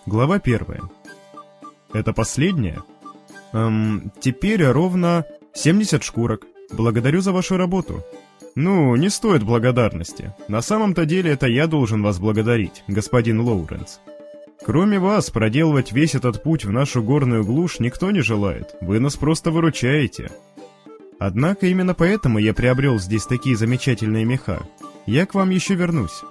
Глава 1. Это последняя? Теперь ровно 70 шкурок. Благодарю за вашу работу. Ну, не стоит благодарности. На самом-то деле это я должен вас благодарить, господин Лоуренс. Кроме вас, проделывать весь этот путь в нашу горную глушь никто не желает. Вы нас просто выручаете. Однако именно поэтому я приобрел здесь такие замечательные меха. Я к вам еще вернусь.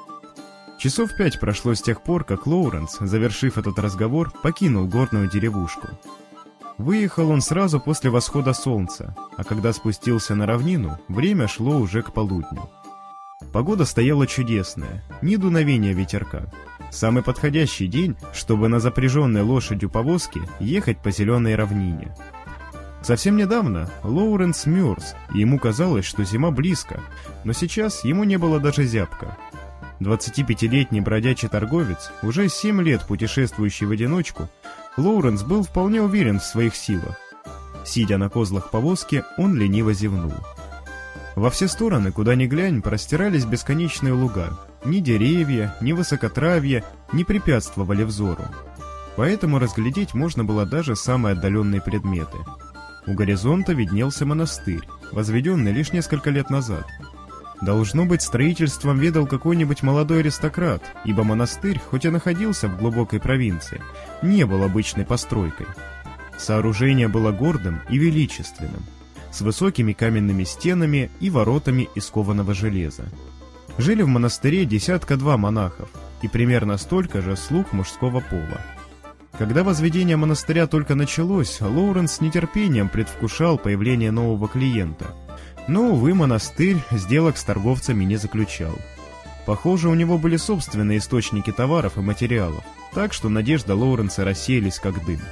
Часов 5 прошло с тех пор, как Лоуренс, завершив этот разговор, покинул горную деревушку. Выехал он сразу после восхода солнца, а когда спустился на равнину, время шло уже к полудню. Погода стояла чудесная, ни дуновения ветерка. Самый подходящий день, чтобы на запряженной лошадью повозке ехать по зеленой равнине. Совсем недавно Лоуренс мерз, и ему казалось, что зима близко, но сейчас ему не было даже зябко. 25-летний бродячий торговец, уже 7 лет путешествующий в одиночку, Лоуренс был вполне уверен в своих силах. Сидя на козлах повозки, он лениво зевнул. Во все стороны, куда ни глянь, простирались бесконечные луга. Ни деревья, ни высокотравье не препятствовали взору. Поэтому разглядеть можно было даже самые отдаленные предметы. У горизонта виднелся монастырь, возведенный лишь несколько лет назад. Должно быть, строительством ведал какой-нибудь молодой аристократ, ибо монастырь, хоть и находился в глубокой провинции, не был обычной постройкой. Сооружение было гордым и величественным, с высокими каменными стенами и воротами из кованого железа. Жили в монастыре 10-2 монахов и примерно столько же слуг мужского пола. Когда возведение монастыря только началось, Лоуренс с нетерпением предвкушал появление нового клиента. Но, увы, монастырь сделок с торговцами не заключал. Похоже, у него были собственные источники товаров и материалов, так что надежды Лоуренса рассеялись как дым.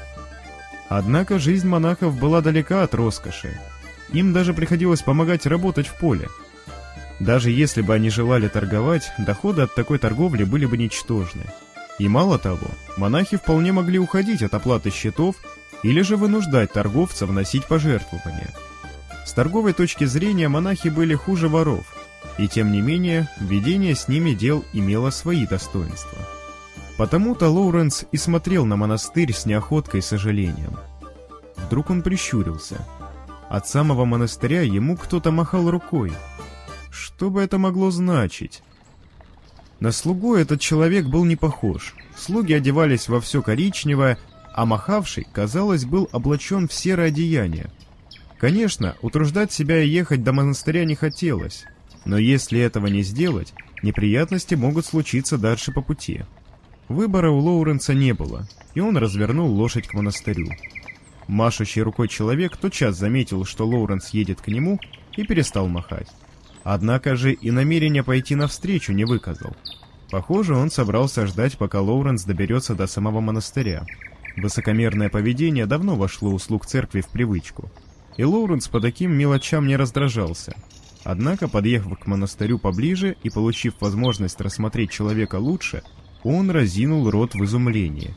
Однако жизнь монахов была далека от роскоши. Им даже приходилось помогать работать в поле. Даже если бы они желали торговать, доходы от такой торговли были бы ничтожны. И мало того, монахи вполне могли уходить от оплаты счетов или же вынуждать торговца вносить пожертвования. С торговой точки зрения монахи были хуже воров, и тем не менее, ведение с ними дел имело свои достоинства. Потому-то Лоуренс и смотрел на монастырь с неохоткой и сожалением. Вдруг он прищурился. От самого монастыря ему кто-то махал рукой. Что бы это могло значить? На слугу этот человек был не похож. Слуги одевались во все коричневое, а махавший, казалось, был облачен в серое одеяние. Конечно, утруждать себя и ехать до монастыря не хотелось, но если этого не сделать, неприятности могут случиться дальше по пути. Выбора у Лоуренса не было, и он развернул лошадь к монастырю. Машущий рукой человек тотчас заметил, что Лоуренс едет к нему, и перестал махать. Однако же и намерения пойти навстречу не выказал. Похоже, он собрался ждать, пока Лоуренс доберется до самого монастыря. Высокомерное поведение давно вошло у слуг церкви в привычку. И Лоуренс по таким мелочам не раздражался. Однако, подъехав к монастырю поближе и получив возможность рассмотреть человека лучше, он разинул рот в изумлении.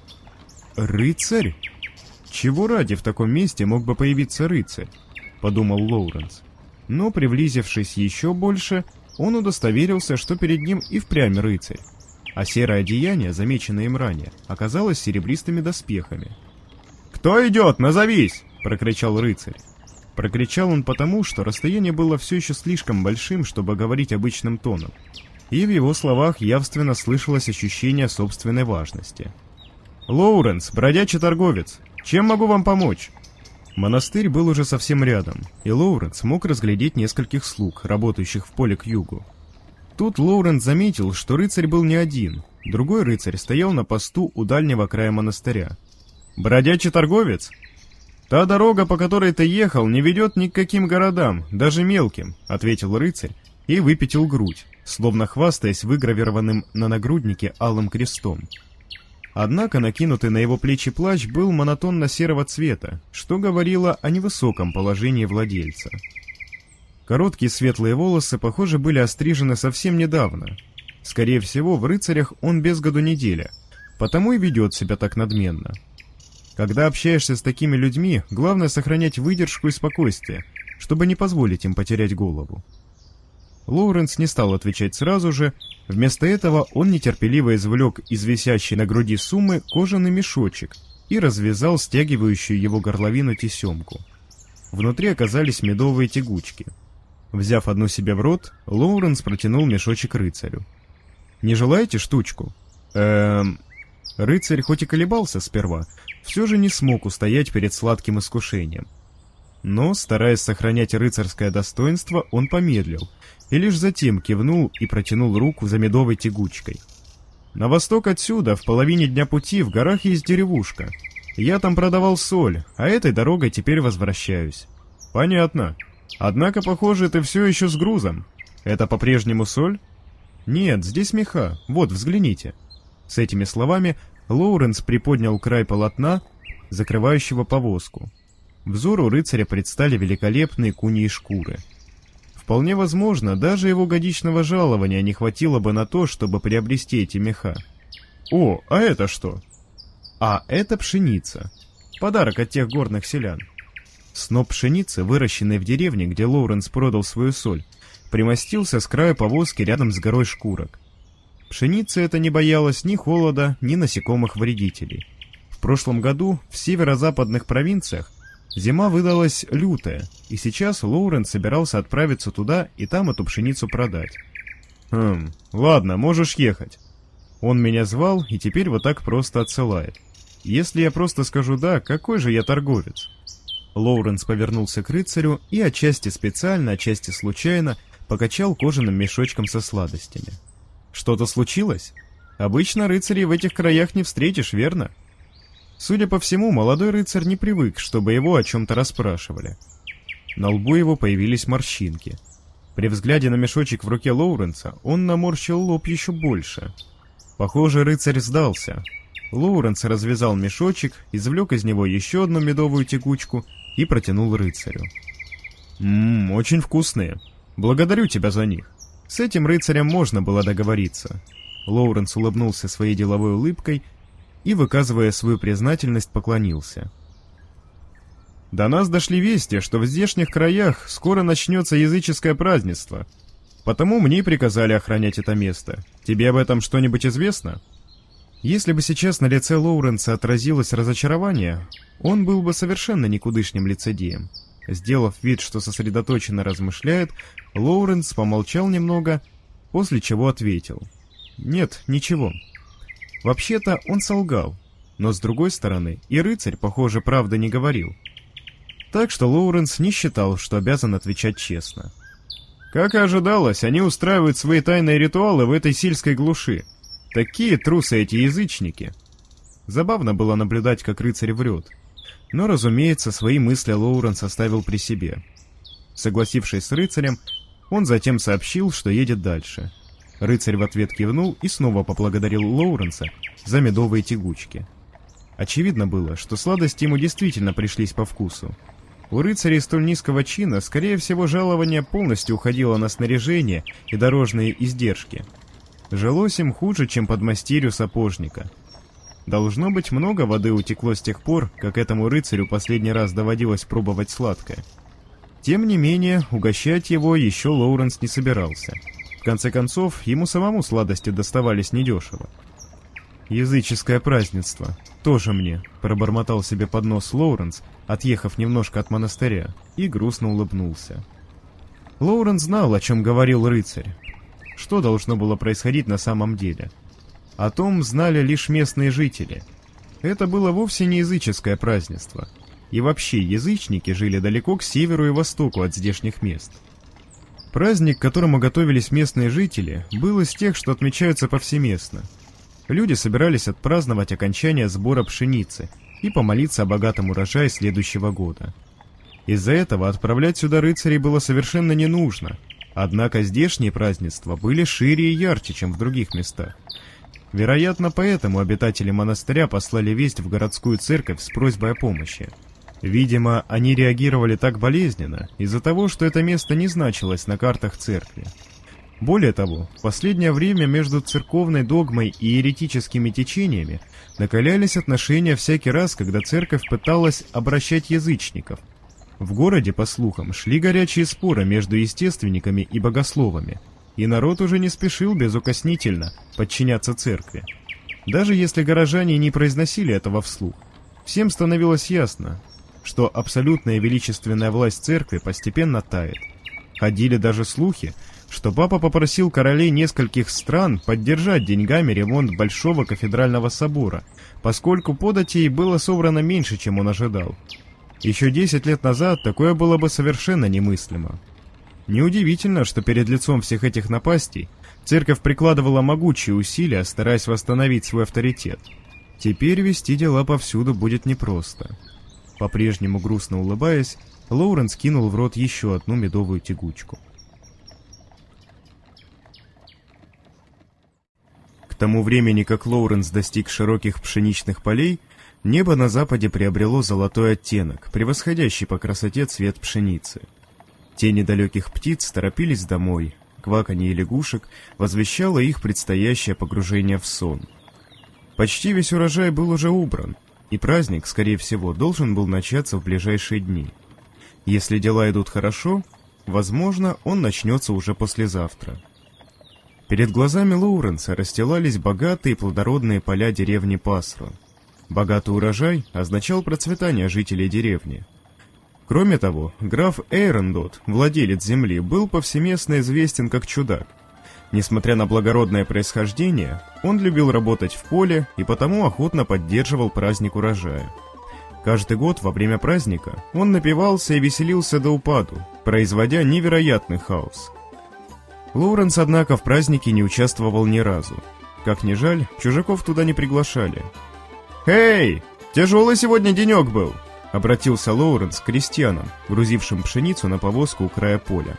«Рыцарь? Чего ради в таком месте мог бы появиться рыцарь?» — подумал Лоуренс. Но, приблизившись еще больше, он удостоверился, что перед ним и впрямь рыцарь, а серое одеяние, замеченное им ранее, оказалось серебристыми доспехами. «Кто идет? Назовись!» — прокричал рыцарь. Прокричал он потому, что расстояние было все еще слишком большим, чтобы говорить обычным тоном, и в его словах явственно слышалось ощущение собственной важности. «Лоуренс, бродячий торговец, чем могу вам помочь?» Монастырь был уже совсем рядом, и Лоуренс мог разглядеть нескольких слуг, работающих в поле к югу. Тут Лоуренс заметил, что рыцарь был не один, другой рыцарь стоял на посту у дальнего края монастыря. «Бродячий торговец? Та дорога, по которой ты ехал, не ведет ни к каким городам, даже мелким», — ответил рыцарь и выпятил грудь, словно хвастаясь выгравированным на нагруднике алым крестом. Однако накинутый на его плечи плащ был монотонно-серого цвета, что говорило о невысоком положении владельца. Короткие светлые волосы, похоже, были острижены совсем недавно. Скорее всего, в рыцарях он без году неделя, потому и ведет себя так надменно. Когда общаешься с такими людьми, главное сохранять выдержку и спокойствие, чтобы не позволить им потерять голову. Лоуренс не стал отвечать сразу же. Вместо этого он нетерпеливо извлек из висящей на груди суммы кожаный мешочек и развязал стягивающую его горловину тесемку. Внутри оказались медовые тягучки. Взяв одну себе в рот, Лоуренс протянул мешочек рыцарю. «Не желаете штучку?» Рыцарь хоть и колебался сперва, все же не смог устоять перед сладким искушением. Но, стараясь сохранять рыцарское достоинство, он помедлил и лишь затем кивнул и протянул руку за медовой тягучкой. «На восток отсюда, в половине дня пути, в горах есть деревушка. Я там продавал соль, а этой дорогой теперь возвращаюсь». «Понятно. Однако, похоже, ты все еще с грузом. Это по-прежнему соль?» «Нет, здесь меха. Вот, взгляните». С этими словами Лоуренс приподнял край полотна, закрывающего повозку. Взору рыцаря предстали великолепные куньи шкуры. Вполне возможно, даже его годичного жалования не хватило бы на то, чтобы приобрести эти меха. «О, а это что?» «А это пшеница. Подарок от тех горных селян». Сноп пшеницы, выращенный в деревне, где Лоуренс продал свою соль, примостился с краю повозки рядом с горой шкурок. Пшеница эта не боялась ни холода, ни насекомых-вредителей. В прошлом году в северо-западных провинциях зима выдалась лютая, и сейчас Лоуренс собирался отправиться туда и там эту пшеницу продать. Ладно, можешь ехать. Он меня звал и теперь вот так просто отсылает. Если я просто скажу «да», какой же я торговец?» Лоуренс повернулся к рыцарю и отчасти специально, отчасти случайно покачал кожаным мешочком со сладостями. «Что-то случилось? Обычно рыцарей в этих краях не встретишь, верно?» Судя по всему, молодой рыцарь не привык, чтобы его о чем-то расспрашивали. На лбу его появились морщинки. При взгляде на мешочек в руке Лоуренса он наморщил лоб еще больше. Похоже, рыцарь сдался. Лоуренс развязал мешочек, извлек из него еще одну медовую тягучку и протянул рыцарю. Очень вкусные. Благодарю тебя за них. С этим рыцарем можно было договориться. Лоуренс улыбнулся своей деловой улыбкой и, выказывая свою признательность, поклонился. До нас дошли вести, что в здешних краях скоро начнется языческое празднество, потому мне и приказали охранять это место. Тебе об этом что-нибудь известно? Если бы сейчас на лице Лоуренса отразилось разочарование, он был бы совершенно никудышним лицедеем. Сделав вид, что сосредоточенно размышляет, Лоуренс помолчал немного, после чего ответил. «Нет, ничего». Вообще-то он солгал, но с другой стороны и рыцарь, похоже, правды не говорил. Так что Лоуренс не считал, что обязан отвечать честно. Как и ожидалось, они устраивают свои тайные ритуалы в этой сельской глуши. Такие трусы эти язычники. Забавно было наблюдать, как рыцарь врет. Но, разумеется, свои мысли Лоуренс оставил при себе. Согласившись с рыцарем, он затем сообщил, что едет дальше. Рыцарь в ответ кивнул и снова поблагодарил Лоуренса за медовые тягучки. Очевидно было, что сладости ему действительно пришлись по вкусу. У рыцарей столь низкого чина, скорее всего, жалование полностью уходило на снаряжение и дорожные издержки. Жилось им хуже, чем подмастерью сапожника. Должно быть, много воды утекло с тех пор, как этому рыцарю последний раз доводилось пробовать сладкое. Тем не менее, угощать его еще Лоуренс не собирался. В конце концов, ему самому сладости доставались недешево. «Языческое празднество. Тоже мне», — пробормотал себе под нос Лоуренс, отъехав немножко от монастыря, и грустно улыбнулся. Лоуренс знал, о чем говорил рыцарь. Что должно было происходить на самом деле? О том знали лишь местные жители. Это было вовсе не языческое празднество. И вообще, язычники жили далеко к северу и востоку от здешних мест. Праздник, к которому готовились местные жители, был из тех, что отмечаются повсеместно. Люди собирались отпраздновать окончание сбора пшеницы и помолиться о богатом урожае следующего года. Из-за этого отправлять сюда рыцарей было совершенно не нужно, однако здешние празднества были шире и ярче, чем в других местах. Вероятно, поэтому обитатели монастыря послали весть в городскую церковь с просьбой о помощи. Видимо, они реагировали так болезненно из-за того, что это место не значилось на картах церкви. Более того, в последнее время между церковной догмой и еретическими течениями накалялись отношения всякий раз, когда церковь пыталась обращать язычников. В городе, по слухам, шли горячие споры между естественниками и богословами, и народ уже не спешил безукоснительно подчиняться церкви. Даже если горожане не произносили этого вслух, всем становилось ясно, что абсолютная величественная власть церкви постепенно тает. Ходили даже слухи, что папа попросил королей нескольких стран поддержать деньгами ремонт Большого кафедрального собора, поскольку податей было собрано меньше, чем он ожидал. Еще 10 лет назад такое было бы совершенно немыслимо. Неудивительно, что перед лицом всех этих напастей церковь прикладывала могучие усилия, стараясь восстановить свой авторитет. Теперь вести дела повсюду будет непросто. По-прежнему грустно улыбаясь, Лоуренс кинул в рот еще одну медовую тягучку. К тому времени, как Лоуренс достиг широких пшеничных полей, небо на западе приобрело золотой оттенок, превосходящий по красоте цвет пшеницы. Тени далеких птиц торопились домой, кваканье лягушек возвещало их предстоящее погружение в сон. Почти весь урожай был уже убран, и праздник, скорее всего, должен был начаться в ближайшие дни. Если дела идут хорошо, возможно, он начнется уже послезавтра. Перед глазами Лоуренса расстилались богатые плодородные поля деревни Пасро. Богатый урожай означал процветание жителей деревни. Кроме того, граф Эйрондот, владелец земли, был повсеместно известен как чудак. Несмотря на благородное происхождение, он любил работать в поле и потому охотно поддерживал праздник урожая. Каждый год во время праздника он напивался и веселился до упаду, производя невероятный хаос. Лоуренс, однако, в празднике не участвовал ни разу. Как ни жаль, чужаков туда не приглашали. «Эй, тяжелый сегодня денек был!» — обратился Лоуренс к крестьянам, грузившим пшеницу на повозку у края поля.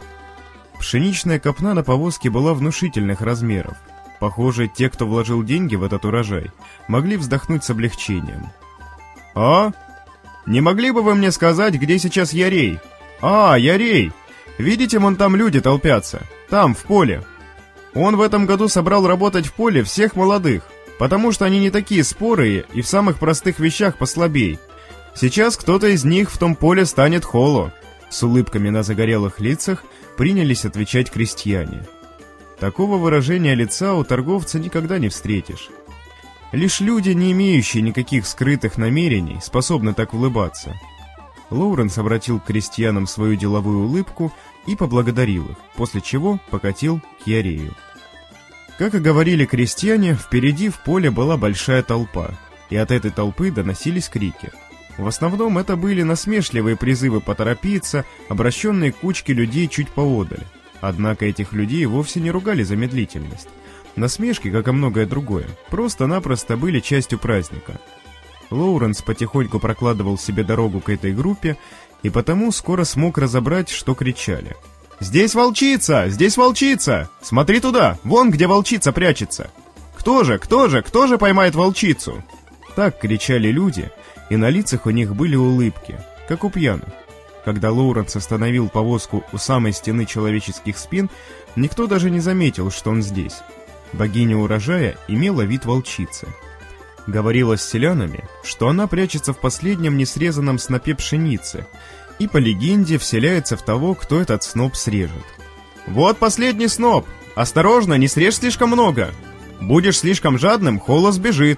Пшеничная копна на повозке была внушительных размеров. Похоже, те, кто вложил деньги в этот урожай, могли вздохнуть с облегчением. «А? Не могли бы вы мне сказать, где сейчас Ярей?» «А, Ярей! Видите, вон там люди толпятся. Там, в поле. Он в этом году собрал работать в поле всех молодых, потому что они не такие спорые и в самых простых вещах послабей. Сейчас кто-то из них в том поле станет холо». С улыбками на загорелых лицах принялись отвечать крестьяне. Такого выражения лица у торговца никогда не встретишь. Лишь люди, не имеющие никаких скрытых намерений, способны так улыбаться. Лоуренс обратил к крестьянам свою деловую улыбку и поблагодарил их, после чего покатил к Ярею. Как и говорили крестьяне, впереди в поле была большая толпа, и от этой толпы доносились крики. В основном это были насмешливые призывы поторопиться, обращенные к кучке людей чуть поодаль. Однако этих людей вовсе не ругали за медлительность. Насмешки, как и многое другое, просто-напросто были частью праздника. Лоуренс потихоньку прокладывал себе дорогу к этой группе, и потому скоро смог разобрать, что кричали. «Здесь волчица! Здесь волчица! Смотри туда! Вон где волчица прячется! Кто же поймает волчицу?» Так кричали люди, и на лицах у них были улыбки, как у пьяных. Когда Лоуренс остановил повозку у самой стены человеческих спин, никто даже не заметил, что он здесь. Богиня урожая имела вид волчицы. Говорилось с селянами, что она прячется в последнем несрезанном снопе пшеницы, и по легенде вселяется в того, кто этот сноп срежет. «Вот последний сноп! Осторожно, не срежь слишком много! Будешь слишком жадным, холо сбежит!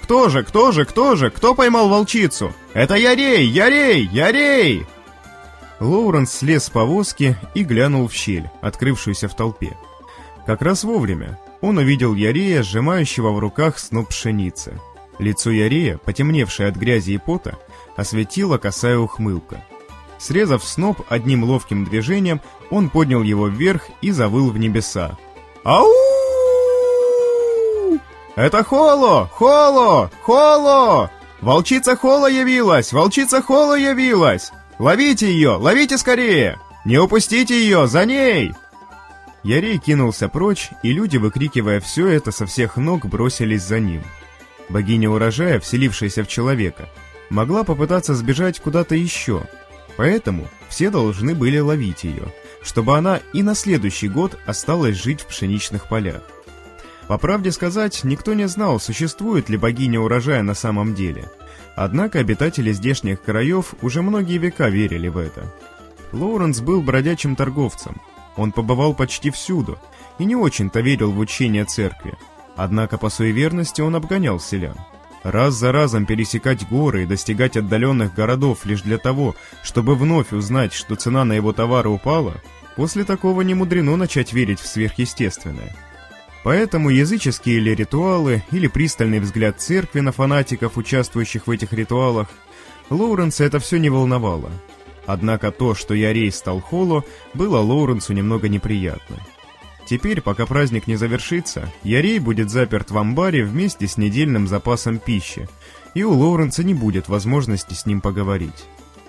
Кто поймал волчицу? Это Ярей! Ярей! Ярей!» Лоуренс слез с повозки и глянул в щель, открывшуюся в толпе. Как раз вовремя он увидел Ярея, сжимающего в руках сноп пшеницы. Лицо Ярея, потемневшее от грязи и пота, осветила косая ухмылка. Срезав сноп одним ловким движением, он поднял его вверх и завыл в небеса. «Ау! Это Холо! Холо! Холо! Волчица Холо явилась! Волчица Холо явилась! Ловите ее! Ловите скорее! Не упустите ее! За ней!» Ярей кинулся прочь, и люди, выкрикивая все это со всех ног, бросились за ним. Богиня урожая, вселившаяся в человека, могла попытаться сбежать куда-то еще, поэтому все должны были ловить ее, чтобы она и на следующий год осталась жить в пшеничных полях. По правде сказать, никто не знал, существует ли богиня урожая на самом деле. Однако обитатели здешних краев уже многие века верили в это. Лоуренс был бродячим торговцем. Он побывал почти всюду и не очень-то верил в учение церкви. Однако по суеверности он обгонял селян. Раз за разом пересекать горы и достигать отдаленных городов лишь для того, чтобы вновь узнать, что цена на его товары упала, после такого не мудрено начать верить в сверхъестественное. Поэтому языческие или ритуалы, или пристальный взгляд церкви на фанатиков, участвующих в этих ритуалах, Лоуренса это все не волновало. Однако то, что Ярей стал Холо, было Лоуренсу немного неприятно. Теперь, пока праздник не завершится, Ярей будет заперт в амбаре вместе с недельным запасом пищи, и у Лоуренса не будет возможности с ним поговорить.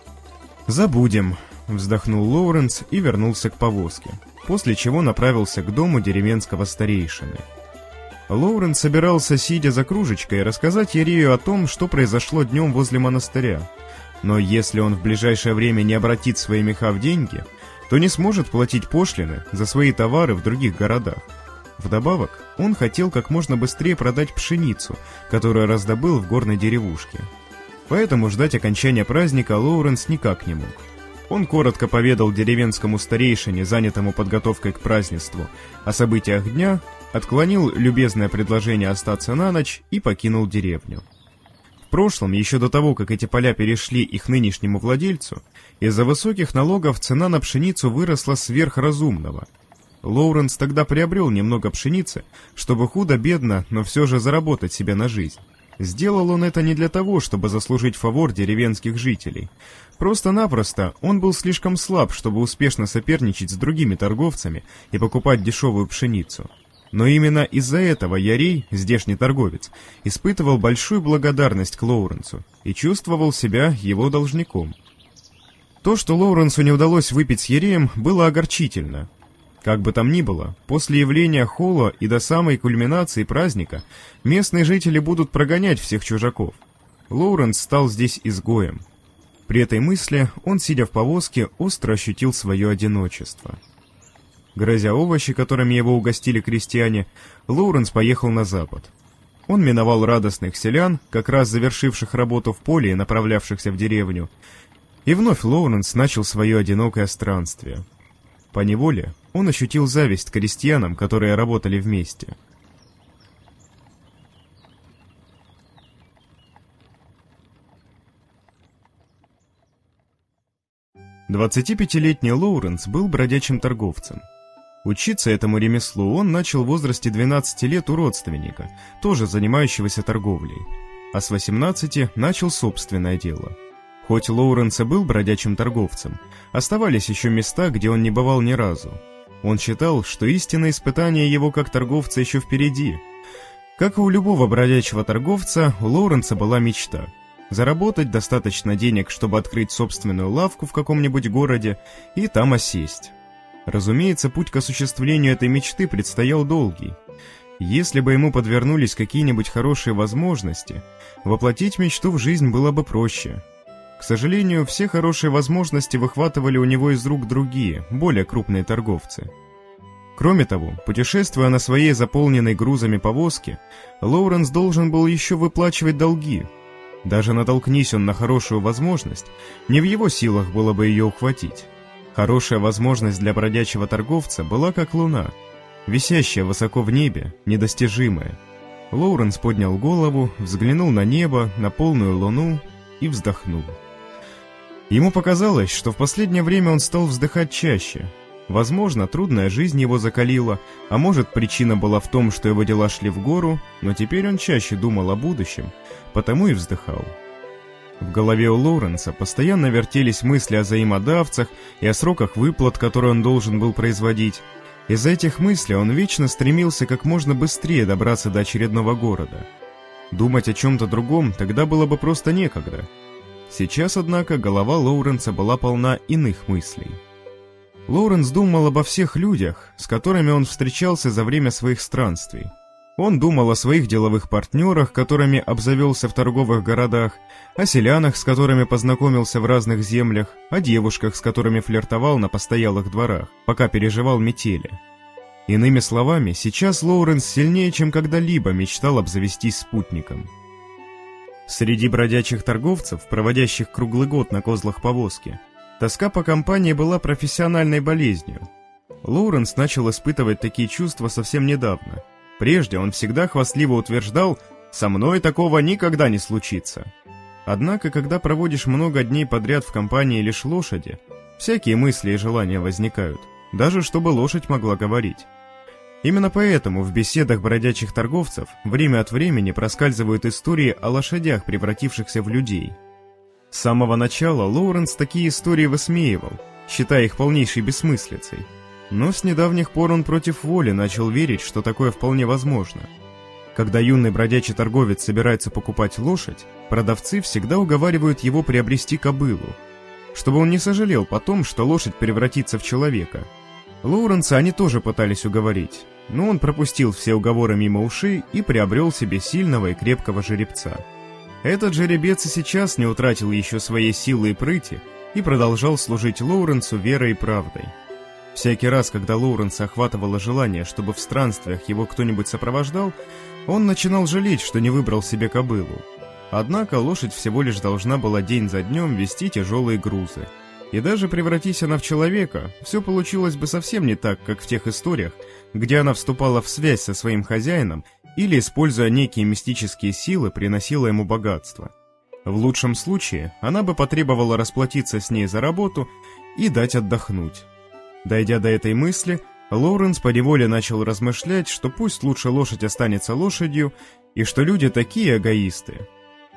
«Забудем», — вздохнул Лоуренс и вернулся к повозке, после чего направился к дому деревенского старейшины. Лоуренс собирался, сидя за кружечкой, рассказать Ярею о том, что произошло днем возле монастыря. Но если он в ближайшее время не обратит свои меха в деньги, то не сможет платить пошлины за свои товары в других городах. Вдобавок, он хотел как можно быстрее продать пшеницу, которую раздобыл в горной деревушке. Поэтому ждать окончания праздника Лоуренс никак не мог. Он коротко поведал деревенскому старейшине, занятому подготовкой к празднеству, о событиях дня, отклонил любезное предложение остаться на ночь и покинул деревню. В прошлом, еще до того, как эти поля перешли их нынешнему владельцу, из-за высоких налогов цена на пшеницу выросла сверхразумного. Лоуренс тогда приобрел немного пшеницы, чтобы худо-бедно, но все же заработать себе на жизнь. Сделал он это не для того, чтобы заслужить фавор деревенских жителей. Просто-напросто он был слишком слаб, чтобы успешно соперничать с другими торговцами и покупать дешевую пшеницу. Но именно из-за этого Ярей, здешний торговец, испытывал большую благодарность к Лоуренсу и чувствовал себя его должником. То, что Лоуренсу не удалось выпить с Яреем, было огорчительно. Как бы там ни было, после явления Холо и до самой кульминации праздника местные жители будут прогонять всех чужаков. Лоуренс стал здесь изгоем. При этой мысли он, сидя в повозке, остро ощутил свое одиночество. Грозя овощи, которыми его угостили крестьяне, Лоуренс поехал на запад. Он миновал радостных селян, как раз завершивших работу в поле и направлявшихся в деревню, и вновь Лоуренс начал свое одинокое странствие. Поневоле он ощутил зависть к крестьянам, которые работали вместе. Двадцатипятилетний Лоуренс был бродячим торговцем. Учиться этому ремеслу он начал в возрасте 12 лет у родственника, тоже занимающегося торговлей, а с 18 начал собственное дело. Хоть Лоуренс и был бродячим торговцем, оставались еще места, где он не бывал ни разу. Он считал, что истинное испытание его как торговца еще впереди. Как и у любого бродячего торговца, у Лоуренса была мечта – заработать достаточно денег, чтобы открыть собственную лавку в каком-нибудь городе и там осесть. Разумеется, путь к осуществлению этой мечты предстоял долгий. Если бы ему подвернулись какие-нибудь хорошие возможности, воплотить мечту в жизнь было бы проще. К сожалению, все хорошие возможности выхватывали у него из рук другие, более крупные торговцы. Кроме того, путешествуя на своей заполненной грузами повозке, Лоуренс должен был еще выплачивать долги. Даже натолкнись он на хорошую возможность, не в его силах было бы ее ухватить. Хорошая возможность для бродячего торговца была как луна, висящая высоко в небе, недостижимая. Лоуренс поднял голову, взглянул на небо, на полную луну и вздохнул. Ему показалось, что в последнее время он стал вздыхать чаще. Возможно, трудная жизнь его закалила, а может, причина была в том, что его дела шли в гору, но теперь он чаще думал о будущем, потому и вздыхал. В голове у Лоуренса постоянно вертелись мысли о взаимодавцах и о сроках выплат, которые он должен был производить. Из-за этих мыслей он вечно стремился как можно быстрее добраться до очередного города. Думать о чем-то другом тогда было бы просто некогда. Сейчас, однако, голова Лоуренса была полна иных мыслей. Лоуренс думал обо всех людях, с которыми он встречался за время своих странствий. Он думал о своих деловых партнерах, которыми обзавелся в торговых городах, о селянах, с которыми познакомился в разных землях, о девушках, с которыми флиртовал на постоялых дворах, пока переживал метели. Иными словами, сейчас Лоуренс сильнее, чем когда-либо мечтал обзавестись спутником. Среди бродячих торговцев, проводящих круглый год на козлах повозки, тоска по компании была профессиональной болезнью. Лоуренс начал испытывать такие чувства совсем недавно. Прежде он всегда хвастливо утверждал: «Со мной такого никогда не случится». Однако, когда проводишь много дней подряд в компании лишь лошади, всякие мысли и желания возникают, даже чтобы лошадь могла говорить. Именно поэтому в беседах бродячих торговцев время от времени проскальзывают истории о лошадях, превратившихся в людей. С самого начала Лоуренс такие истории высмеивал, считая их полнейшей бессмыслицей. Но с недавних пор он против воли начал верить, что такое вполне возможно. Когда юный бродячий торговец собирается покупать лошадь, продавцы всегда уговаривают его приобрести кобылу, чтобы он не сожалел потом, что лошадь превратится в человека. Лоуренса они тоже пытались уговорить, но он пропустил все уговоры мимо ушей и приобрел себе сильного и крепкого жеребца. Этот жеребец и сейчас не утратил еще своей силы и прыти и продолжал служить Лоуренсу верой и правдой. Всякий раз, когда Лоуренса охватывало желание, чтобы в странствиях его кто-нибудь сопровождал, он начинал жалеть, что не выбрал себе кобылу. Однако лошадь всего лишь должна была день за днем вести тяжелые грузы. И даже превратись она в человека, все получилось бы совсем не так, как в тех историях, где она вступала в связь со своим хозяином или, используя некие мистические силы, приносила ему богатство. В лучшем случае она бы потребовала расплатиться с ней за работу и дать отдохнуть. Дойдя до этой мысли, Лоуренс поневоле начал размышлять, что пусть лучше лошадь останется лошадью, и что люди такие эгоисты.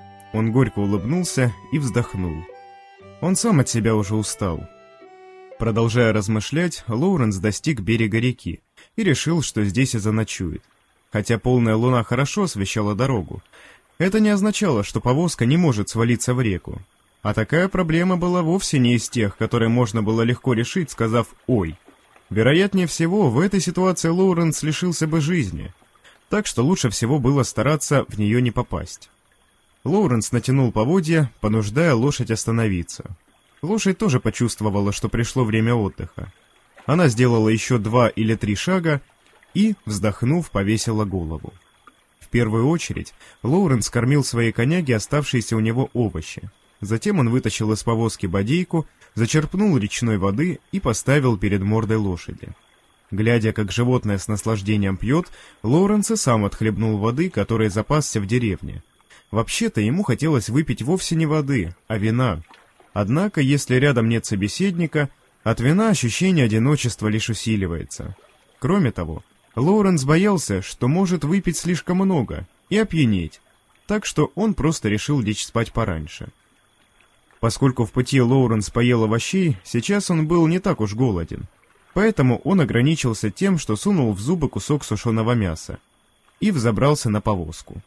Он горько улыбнулся и вздохнул. Он сам от себя уже устал. Продолжая размышлять, Лоуренс достиг берега реки и решил, что здесь и заночует. Хотя полная луна хорошо освещала дорогу, это не означало, что повозка не может свалиться в реку. А такая проблема была вовсе не из тех, которые можно было легко решить, сказав «Ой». Вероятнее всего, в этой ситуации Лоуренс лишился бы жизни, так что лучше всего было стараться в нее не попасть. Лоуренс натянул поводья, понуждая лошадь остановиться. Лошадь тоже почувствовала, что пришло время отдыха. Она сделала еще 2 или 3 шага и, вздохнув, повесила голову. В первую очередь Лоуренс кормил своей коняге оставшиеся у него овощи. Затем он вытащил из повозки бодейку, зачерпнул речной воды и поставил перед мордой лошади. Глядя, как животное с наслаждением пьет, Лоуренс и сам отхлебнул воды, которой запасся в деревне. Вообще-то ему хотелось выпить вовсе не воды, а вина. Однако, если рядом нет собеседника, от вина ощущение одиночества лишь усиливается. Кроме того, Лоуренс боялся, что может выпить слишком много и опьянеть, так что он просто решил лечь спать пораньше. Поскольку в пути Лоуренс поел овощей, сейчас он был не так уж голоден, поэтому он ограничился тем, что сунул в зубы кусок сушеного мяса и взобрался на повозку.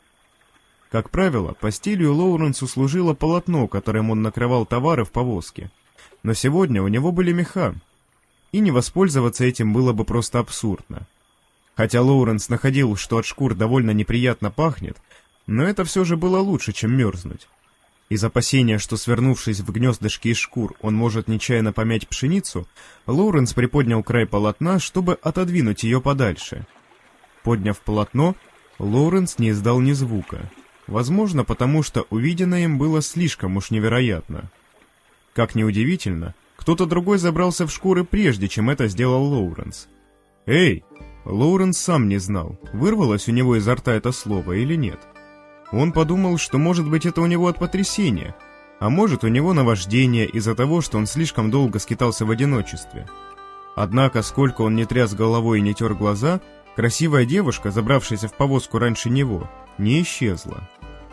Как правило, постелью Лоуренсу служило полотно, которым он накрывал товары в повозке, но сегодня у него были меха, и не воспользоваться этим было бы просто абсурдно. Хотя Лоуренс находил, что от шкур довольно неприятно пахнет, но это все же было лучше, чем мерзнуть. Из опасения, что, свернувшись в гнездышки из шкур, он может нечаянно помять пшеницу, Лоуренс приподнял край полотна, чтобы отодвинуть ее подальше. Подняв полотно, Лоуренс не издал ни звука. Возможно, потому что увиденное им было слишком уж невероятно. Как ни удивительно, кто-то другой забрался в шкуры прежде, чем это сделал Лоуренс. «Эй!» Лоуренс сам не знал, вырвалось у него изо рта это слово или нет. Он подумал, что может быть это у него от потрясения, а может у него наваждение из-за того, что он слишком долго скитался в одиночестве. Однако, сколько он не тряс головой и не тер глаза, красивая девушка, забравшаяся в повозку раньше него, не исчезла.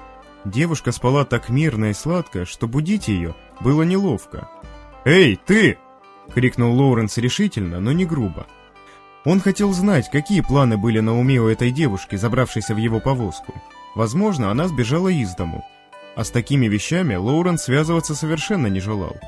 Девушка спала так мирно и сладко, что будить ее было неловко. «Эй, ты!» — крикнул Лоуренс решительно, но не грубо. Он хотел знать, какие планы были на уме у этой девушки, забравшейся в его повозку. Возможно, она сбежала из дому. А с такими вещами Лоуренс связываться совершенно не желал.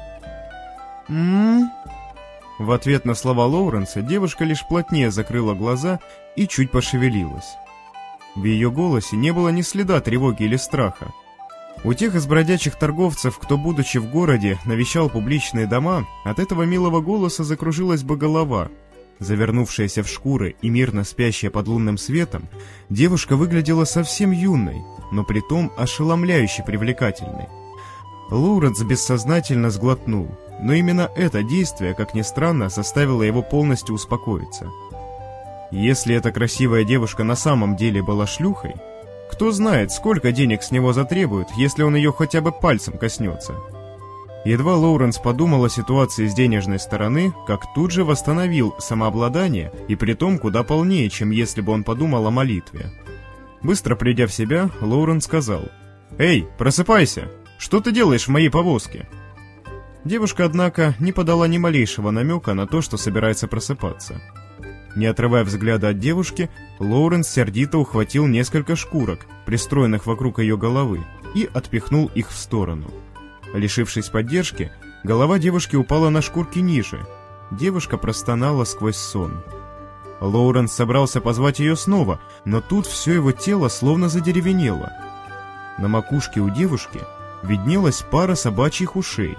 В ответ на слова Лоуренса девушка лишь плотнее закрыла глаза и чуть пошевелилась. В ее голосе не было ни следа тревоги или страха. У тех из бродячих торговцев, кто, будучи в городе, навещал публичные дома, от этого милого голоса закружилась бы голова. Завернувшаяся в шкуры и мирно спящая под лунным светом, девушка выглядела совсем юной, но притом ошеломляюще привлекательной. Лоуренс бессознательно сглотнул, но именно это действие, как ни странно, заставило его полностью успокоиться. Если эта красивая девушка на самом деле была шлюхой, кто знает, сколько денег с него затребуют, если он ее хотя бы пальцем коснется. Едва Лоуренс подумал о ситуации с денежной стороны, как тут же восстановил самообладание, и притом куда полнее, чем если бы он подумал о молитве. Быстро придя в себя, Лоуренс сказал: «Эй, просыпайся! Что ты делаешь в моей повозке?» Девушка, однако, не подала ни малейшего намека на то, что собирается просыпаться. Не отрывая взгляда от девушки, Лоуренс сердито ухватил несколько шкурок, пристроенных вокруг ее головы, и отпихнул их в сторону. Лишившись поддержки, голова девушки упала на шкурки ниже. Девушка простонала сквозь сон. Лоуренс собрался позвать ее снова, но тут все его тело словно задеревенело. На макушке у девушки виднелась пара собачьих ушей.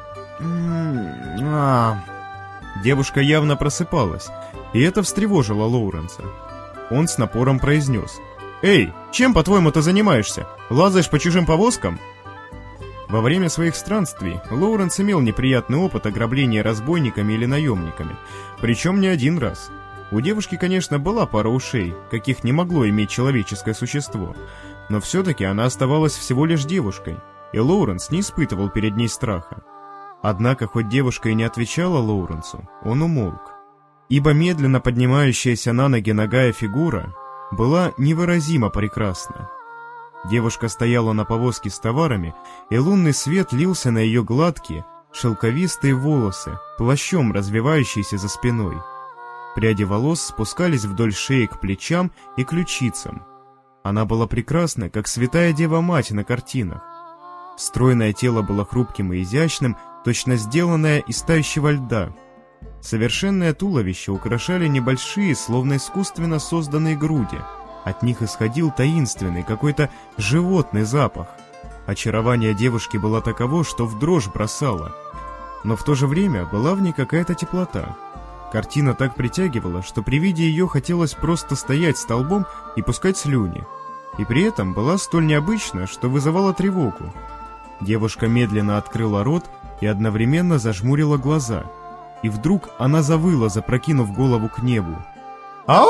Девушка явно просыпалась, и это встревожило Лоуренса. Он с напором произнес: «Эй, чем, по-твоему, ты занимаешься? Лазаешь по чужим повозкам?» Во время своих странствий Лоуренс имел неприятный опыт ограбления разбойниками или наемниками, причем не один раз. У девушки, конечно, была пара ушей, каких не могло иметь человеческое существо, но все-таки она оставалась всего лишь девушкой, и Лоуренс не испытывал перед ней страха. Однако, хоть девушка и не отвечала Лоуренсу, он умолк, ибо медленно поднимающаяся на ноги нагая фигура была невыразимо прекрасна. Девушка стояла на повозке с товарами, и лунный свет лился на ее гладкие, шелковистые волосы, плащом развивающиеся за спиной. Пряди волос спускались вдоль шеи к плечам и ключицам. Она была прекрасна, как святая Дева-Мать на картинах. Стройное тело было хрупким и изящным, точно сделанное из тающего льда. Совершенное туловище украшали небольшие, словно искусственно созданные груди. От них исходил таинственный, какой-то животный запах. Очарование девушки было таково, что в дрожь бросало. Но в то же время была в ней какая-то теплота. Картина так притягивала, что при виде ее хотелось просто стоять столбом и пускать слюни. И при этом была столь необычна, что вызывала тревогу. Девушка медленно открыла рот и одновременно зажмурила глаза. И вдруг она завыла, запрокинув голову к небу. «Ау!»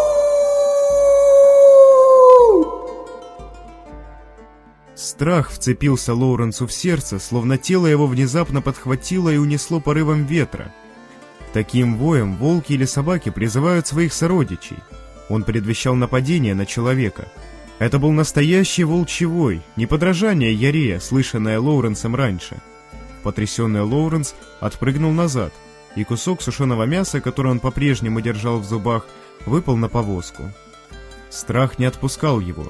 Страх вцепился Лоуренсу в сердце, словно тело его внезапно подхватило и унесло порывом ветра. Таким воем волки или собаки призывают своих сородичей. Он предвещал нападение на человека. Это был настоящий волчий вой, не подражание ярея, слышанное Лоуренсом раньше. Потрясенный Лоуренс отпрыгнул назад, и кусок сушеного мяса, который он по-прежнему держал в зубах, выпал на повозку. Страх не отпускал его.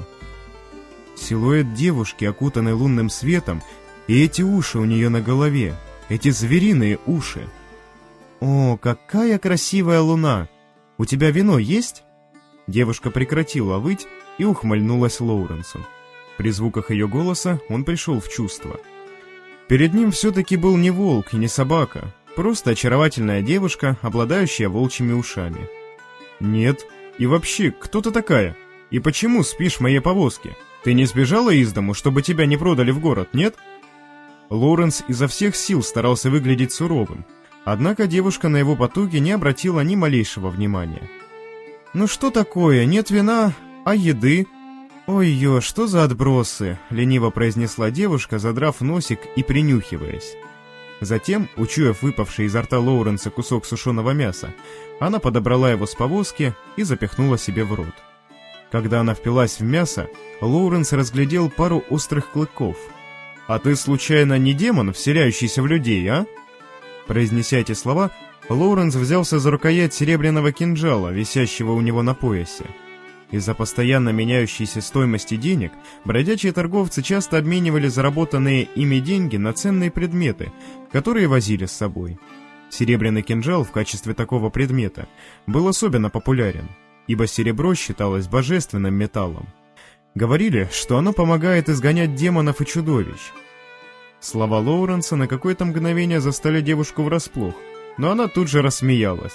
Силуэт девушки, окутанный лунным светом, и эти уши у нее на голове, эти звериные уши. «О, какая красивая луна! У тебя вино есть?» Девушка прекратила выть и ухмыльнулась Лоуренсу. При звуках ее голоса он пришел в чувство. Перед ним все-таки был не волк и не собака, просто очаровательная девушка, обладающая волчьими ушами. «Нет, и вообще, кто ты такая? И почему спишь в моей повозке? Ты не сбежала из дому, чтобы тебя не продали в город, нет?» Лоуренс изо всех сил старался выглядеть суровым, однако девушка на его потуги не обратила ни малейшего внимания. «Ну что такое, нет вина, а еды?» «Ой-ё, что за отбросы?» — лениво произнесла девушка, задрав носик и принюхиваясь. Затем, учуяв выпавший изо рта Лоуренса кусок сушеного мяса, она подобрала его с повозки и запихнула себе в рот. Когда она впилась в мясо, Лоуренс разглядел пару острых клыков. «А ты, случайно, не демон, вселяющийся в людей, а?» Произнеся эти слова, Лоуренс взялся за рукоять серебряного кинжала, висящего у него на поясе. Из-за постоянно меняющейся стоимости денег, бродячие торговцы часто обменивали заработанные ими деньги на ценные предметы, которые возили с собой. Серебряный кинжал в качестве такого предмета был особенно популярен, ибо серебро считалось божественным металлом. Говорили, что оно помогает изгонять демонов и чудовищ. Слова Лоуренса на какое-то мгновение застали девушку врасплох, но она тут же рассмеялась.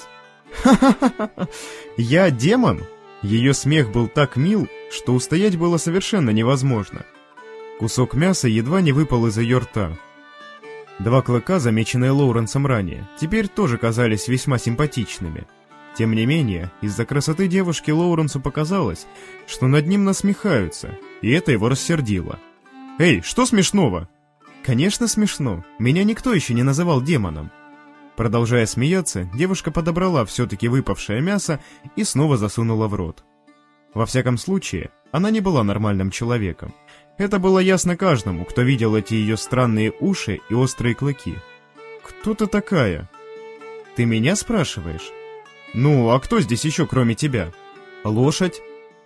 «Ха-ха-ха! Я демон?» Ее смех был так мил, что устоять было совершенно невозможно. Кусок мяса едва не выпал из ее рта. Два клыка, замеченные Лоуренсом ранее, теперь тоже казались весьма симпатичными. Тем не менее, из-за красоты девушки Лоуренсу показалось, что над ним насмехаются, и это его рассердило. «Эй, что смешного?» «Конечно смешно, меня никто еще не называл демоном». Продолжая смеяться, девушка подобрала все-таки выпавшее мясо и снова засунула в рот. Во всяком случае, она не была нормальным человеком. Это было ясно каждому, кто видел эти ее странные уши и острые клыки. «Кто ты такая?» «Ты меня спрашиваешь?» «Ну, а кто здесь еще, кроме тебя?» «Лошадь?»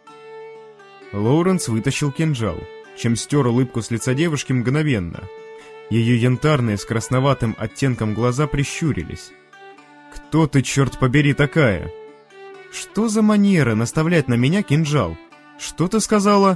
Лоуренс вытащил кинжал, чем стер улыбку с лица девушки мгновенно. Ее янтарные с красноватым оттенком глаза прищурились. «Кто ты, черт побери, такая?» «Что за манера наставлять на меня кинжал? Что ты сказала?»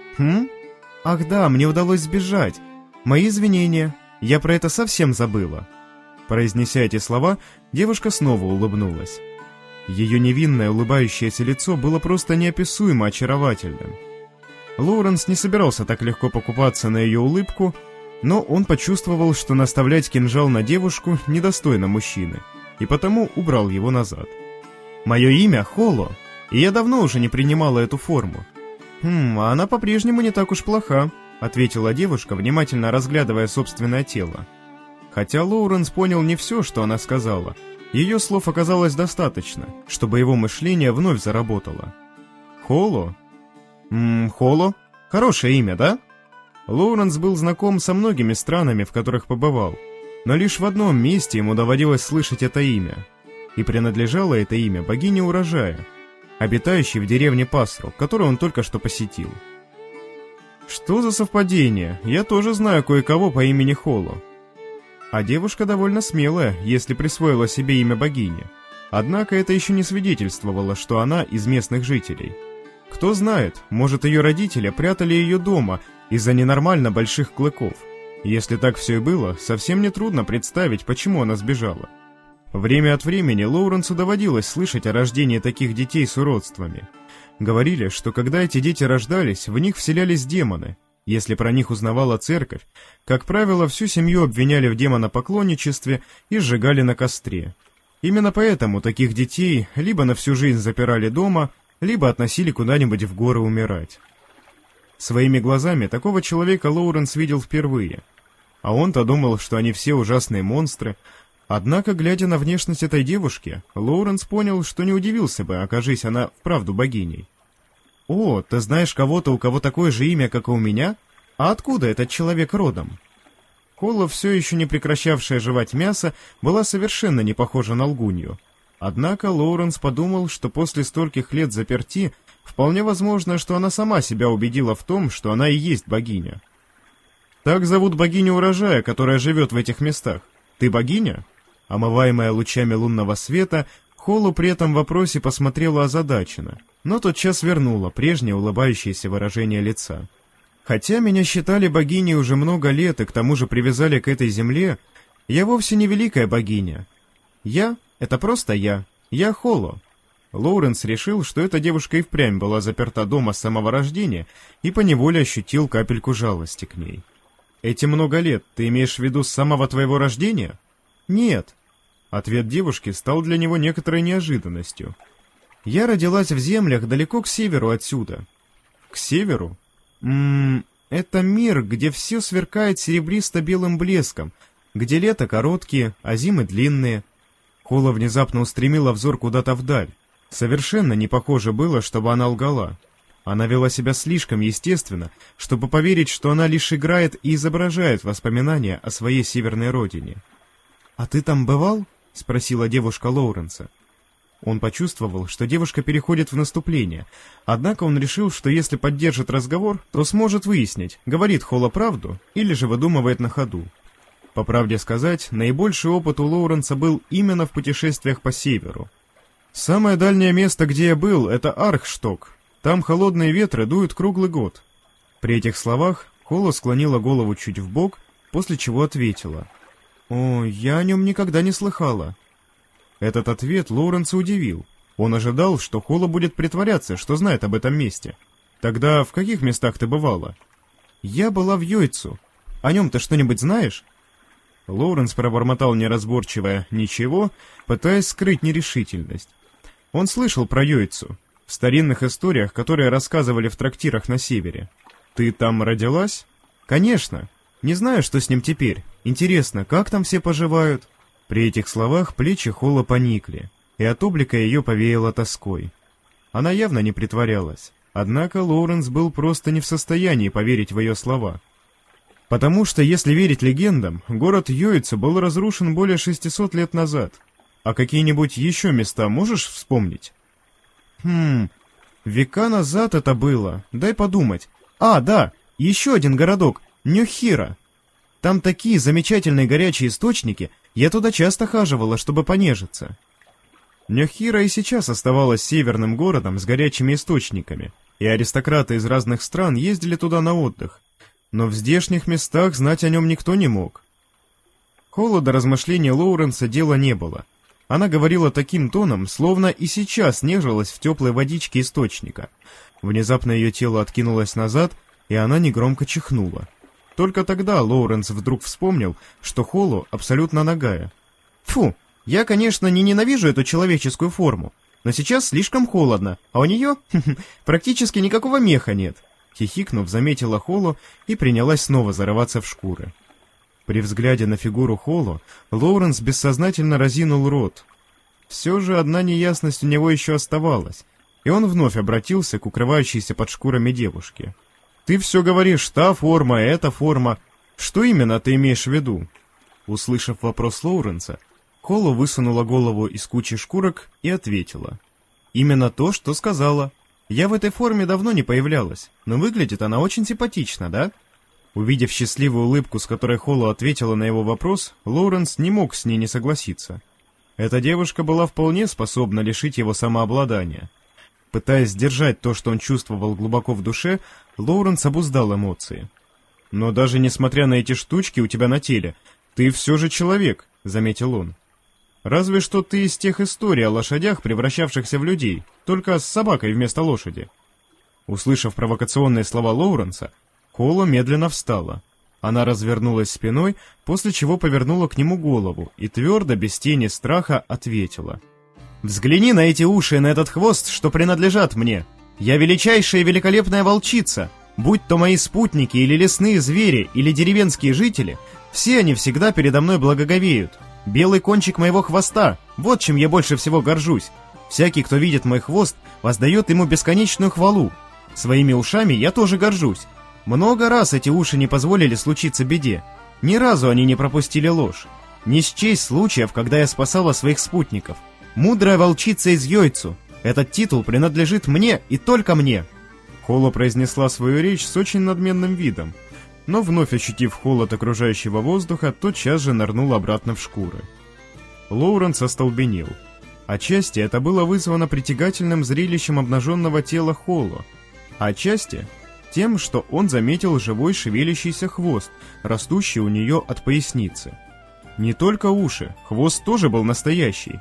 «Ах да, мне удалось сбежать. Мои извинения, я про это совсем забыла». Произнеся эти слова, девушка снова улыбнулась. Ее невинное улыбающееся лицо было просто неописуемо очаровательным. Лоуренс не собирался так легко покупаться на ее улыбку, но он почувствовал, что наставлять кинжал на девушку недостойно мужчины, и потому убрал его назад. «Мое имя Холо, и я давно уже не принимала эту форму». А она по-прежнему не так уж плоха», — ответила девушка, внимательно разглядывая собственное тело. Хотя Лоуренс понял не все, что она сказала, ее слов оказалось достаточно, чтобы его мышление вновь заработало. «Холо? Холо? Хорошее имя, да?» Лоуренс был знаком со многими странами, в которых побывал, но лишь в одном месте ему доводилось слышать это имя. И принадлежало это имя богине урожая, обитающей в деревне Пасру, которую он только что посетил. «Что за совпадение? Я тоже знаю кое-кого по имени Холо». А девушка довольно смелая, если присвоила себе имя богини. Однако это еще не свидетельствовало, что она из местных жителей. Кто знает, может, ее родители прятали ее дома из-за ненормально больших клыков. Если так все и было, совсем нетрудно представить, почему она сбежала. Время от времени Лоуренсу доводилось слышать о рождении таких детей с уродствами. Говорили, что когда эти дети рождались, в них вселялись демоны. Если про них узнавала церковь, как правило, всю семью обвиняли в демонопоклонничестве и сжигали на костре. Именно поэтому таких детей либо на всю жизнь запирали дома, либо относили куда-нибудь в горы умирать. Своими глазами такого человека Лоуренс видел впервые. А он-то думал, что они все ужасные монстры. Однако, глядя на внешность этой девушки, Лоуренс понял, что не удивился бы, окажись она вправду богиней. «О, ты знаешь кого-то, у кого такое же имя, как и у меня? А откуда этот человек родом?» Холо, все еще не прекращавшая жевать мясо, была совершенно не похожа на лгунью. Однако Лоуренс подумал, что после стольких лет заперти, вполне возможно, что она сама себя убедила в том, что она и есть богиня. «Так зовут богиню урожая, которая живет в этих местах. Ты богиня?» Омываемая лучами лунного света, Холо при этом вопросе посмотрела озадаченно, но тотчас вернула прежнее улыбающееся выражение лица. «Хотя меня считали богиней уже много лет и к тому же привязали к этой земле, я вовсе не великая богиня. Я — это просто я Холо». Лоуренс решил, что эта девушка и впрямь была заперта дома с самого рождения, и поневоле ощутил капельку жалости к ней. «Эти много лет ты имеешь в виду с самого твоего рождения?» «Нет». Ответ девушки стал для него некоторой неожиданностью. «Я родилась в землях далеко к северу отсюда». «К северу?» Это мир, где все сверкает серебристо-белым блеском, где лето короткие, а зимы длинные». Холо внезапно устремила взор куда-то вдаль. Совершенно не похоже было, чтобы она лгала. Она вела себя слишком естественно, чтобы поверить, что она лишь играет и изображает воспоминания о своей северной родине. «А ты там бывал?» — спросила девушка Лоуренса. Он почувствовал, что девушка переходит в наступление, однако он решил, что если поддержит разговор, то сможет выяснить, говорит Холо правду или же выдумывает на ходу. По правде сказать, наибольший опыт у Лоуренса был именно в путешествиях по северу. «Самое дальнее место, где я был, это Архшток. Там холодные ветры дуют круглый год». При этих словах Холо склонила голову чуть вбок, после чего ответила: «О, я о нем никогда не слыхала». Этот ответ Лоуренса удивил. Он ожидал, что Холо будет притворяться, что знает об этом месте. «Тогда в каких местах ты бывала?» «Я была в Йойцу. О нем-то что-нибудь знаешь?» Лоуренс пробормотал неразборчивое «ничего», пытаясь скрыть нерешительность. Он слышал про Йойцу в старинных историях, которые рассказывали в трактирах на севере. «Ты там родилась?» «Конечно. Не знаю, что с ним теперь. Интересно, как там все поживают?» При этих словах плечи Холо поникли, и от облика ее повеяло тоской. Она явно не притворялась. Однако Лоуренс был просто не в состоянии поверить в ее слова. Потому что, если верить легендам, город Йойца был разрушен более 600 лет назад. А какие-нибудь еще места можешь вспомнить? Века назад это было. Дай подумать. Да, еще один городок, Нёхира. Там такие замечательные горячие источники, я туда часто хаживала, чтобы понежиться. Нёхира и сейчас оставалась северным городом с горячими источниками, и аристократы из разных стран ездили туда на отдых. Но в здешних местах знать о нем никто не мог. Холода размышления Лоуренса дела не было. Она говорила таким тоном, словно и сейчас нежилась в теплой водичке источника. Внезапно ее тело откинулось назад, и она негромко чихнула. Только тогда Лоуренс вдруг вспомнил, что Холо абсолютно нагая. «Фу, я, конечно, не ненавижу эту человеческую форму, но сейчас слишком холодно, а у нее практически никакого меха нет». Хихикнув, заметила Холо и принялась снова зарываться в шкуры. При взгляде на фигуру Холо Лоуренс бессознательно разинул рот. Все же одна неясность у него еще оставалась, и он вновь обратился к укрывающейся под шкурами девушке. «Ты все говоришь, та форма, эта форма. Что именно ты имеешь в виду?» Услышав вопрос Лоуренса, Холо высунула голову из кучи шкурок и ответила. «Именно то, что сказала. Я в этой форме давно не появлялась, но выглядит она очень симпатично, да?» Увидев счастливую улыбку, с которой Холо ответила на его вопрос, Лоуренс не мог с ней не согласиться. Эта девушка была вполне способна лишить его самообладания. Пытаясь сдержать то, что он чувствовал глубоко в душе, Лоуренс обуздал эмоции. «Но даже несмотря на эти штучки у тебя на теле, ты все же человек», — заметил он. «Разве что ты из тех историй о лошадях, превращавшихся в людей, только с собакой вместо лошади». Услышав провокационные слова Лоуренса, Холо медленно встала. Она развернулась спиной, после чего повернула к нему голову и твердо, без тени страха, ответила. «Взгляни на эти уши и на этот хвост, что принадлежат мне. Я величайшая и великолепная волчица. Будь то мои спутники или лесные звери, или деревенские жители, все они всегда передо мной благоговеют. Белый кончик моего хвоста, вот чем я больше всего горжусь. Всякий, кто видит мой хвост, воздает ему бесконечную хвалу. Своими ушами я тоже горжусь. Много раз эти уши не позволили случиться беде. Ни разу они не пропустили ложь. Не счесть случаев, когда я спасала своих спутников. Мудрая волчица из Йойцу. Этот титул принадлежит мне и только мне». Холо произнесла свою речь с очень надменным видом, но вновь ощутив холод окружающего воздуха, тотчас же нырнул обратно в шкуры. Лоуренс остолбенел. Отчасти это было вызвано притягательным зрелищем обнаженного тела Холо, а отчасти тем, что он заметил живой шевелящийся хвост, растущий у нее от поясницы. Не только уши, хвост тоже был настоящий.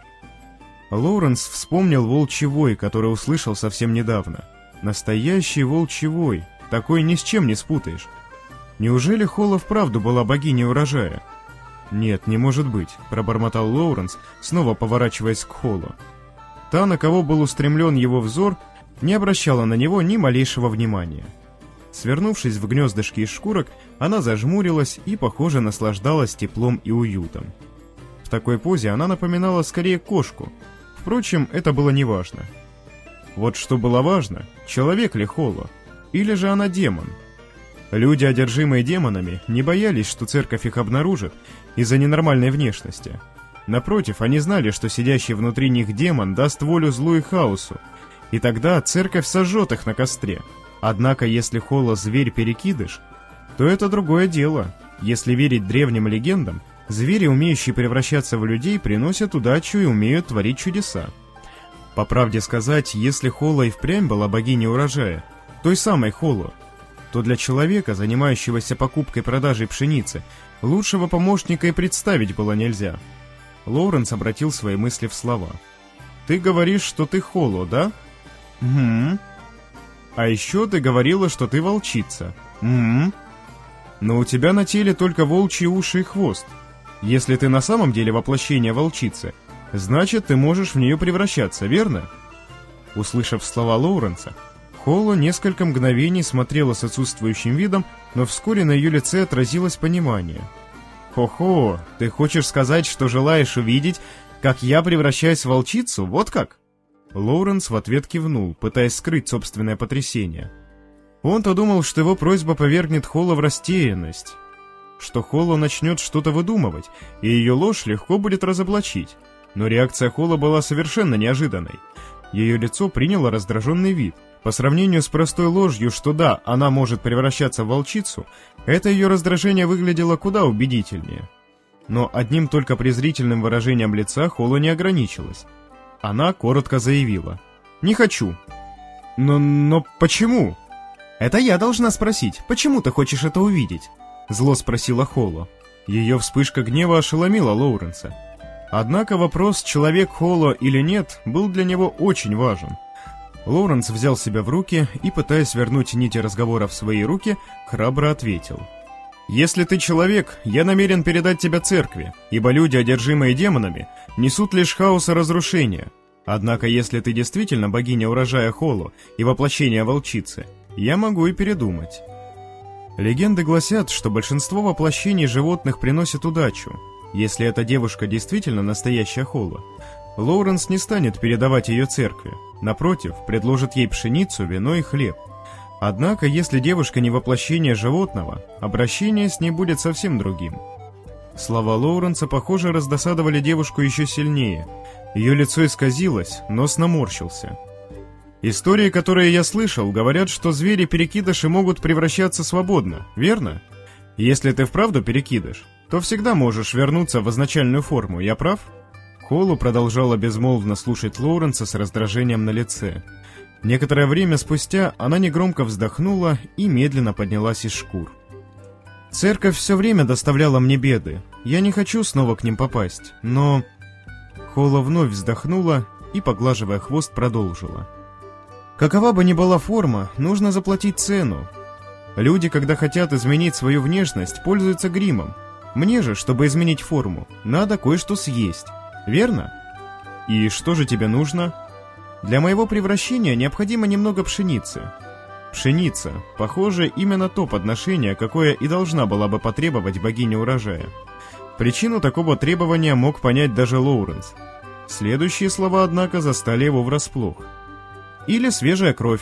Лоуренс вспомнил волчий вой, который услышал совсем недавно. Настоящий волчий вой, такой ни с чем не спутаешь. Неужели Холо вправду была богиней урожая? «Нет, не может быть», — пробормотал Лоуренс, снова поворачиваясь к Холо. Та, на кого был устремлен его взор, не обращала на него ни малейшего внимания. Свернувшись в гнездышки из шкурок, она зажмурилась и, похоже, наслаждалась теплом и уютом. В такой позе она напоминала скорее кошку. Впрочем, это было неважно. Вот что было важно, человек ли Холо, или же она демон? Люди, одержимые демонами, не боялись, что церковь их обнаружит из-за ненормальной внешности. Напротив, они знали, что сидящий внутри них демон даст волю злу и хаосу, и тогда церковь сожжет их на костре. Однако, если Холо зверь-перекидыш, то это другое дело. Если верить древним легендам, звери, умеющие превращаться в людей, приносят удачу и умеют творить чудеса. По правде сказать, если Холо и впрямь была богиней урожая, той самой Холо, то для человека, занимающегося покупкой-продажей пшеницы, лучшего помощника и представить было нельзя. Лоуренс обратил свои мысли в слова. «Ты говоришь, что ты Холло, да?» «Угу». «А еще ты говорила, что ты волчица». «Угу». «Но у тебя на теле только волчьи уши и хвост. Если ты на самом деле воплощение волчицы, значит, ты можешь в нее превращаться, верно?» Услышав слова Лоуренса, Холло несколько мгновений смотрела с отсутствующим видом, но вскоре на ее лице отразилось понимание. «Хо-хо, ты хочешь сказать, что желаешь увидеть, как я превращаюсь в волчицу? Вот как?» Лоуренс в ответ кивнул, пытаясь скрыть собственное потрясение. Он-то думал, что его просьба повергнет Холло в растерянность, что Холло начнет что-то выдумывать, и ее ложь легко будет разоблачить. Но реакция Холло была совершенно неожиданной. Ее лицо приняло раздраженный вид. По сравнению с простой ложью, что да, она может превращаться в волчицу, это ее раздражение выглядело куда убедительнее. Но одним только презрительным выражением лица Холло не ограничилась. Она коротко заявила: «Не хочу». Но почему?» «Это я должна спросить, почему ты хочешь это увидеть?» Зло спросила Холло. Ее вспышка гнева ошеломила Лоуренса. Однако вопрос, человек Холло или нет, был для него очень важен. Лоуренс взял себя в руки и, пытаясь вернуть нити разговора в свои руки, храбро ответил: «Если ты человек, я намерен передать тебя церкви, ибо люди, одержимые демонами, несут лишь хаос и разрушение. Однако, если ты действительно богиня урожая Холло и воплощение волчицы, я могу и передумать». Легенды гласят, что большинство воплощений животных приносит удачу. Если эта девушка действительно настоящая Холло, Лоуренс не станет передавать ее церкви. Напротив, предложит ей пшеницу, вино и хлеб. Однако, если девушка не воплощение животного, обращение с ней будет совсем другим. Слова Лоуренса, похоже, раздосадовали девушку еще сильнее. Ее лицо исказилось, нос наморщился. «Истории, которые я слышал, говорят, что звери-перекидыши могут превращаться свободно, верно? Если ты вправду перекидыш, то всегда можешь вернуться в изначальную форму, я прав?» Холло продолжала безмолвно слушать Лоуренса с раздражением на лице. Некоторое время спустя она негромко вздохнула и медленно поднялась из шкур. «Церковь все время доставляла мне беды. Я не хочу снова к ним попасть, но...» Холло вновь вздохнула и, поглаживая хвост, продолжила. «Какова бы ни была форма, нужно заплатить цену. Люди, когда хотят изменить свою внешность, пользуются гримом. Мне же, чтобы изменить форму, надо кое-что съесть. Верно? И что же тебе нужно? Для моего превращения необходимо немного пшеницы. Пшеница, похоже, именно то подношение, какое и должна была бы потребовать богиня урожая. Причину такого требования мог понять даже Лоуренс. Следующие слова, однако, застали его врасплох. Или свежая кровь.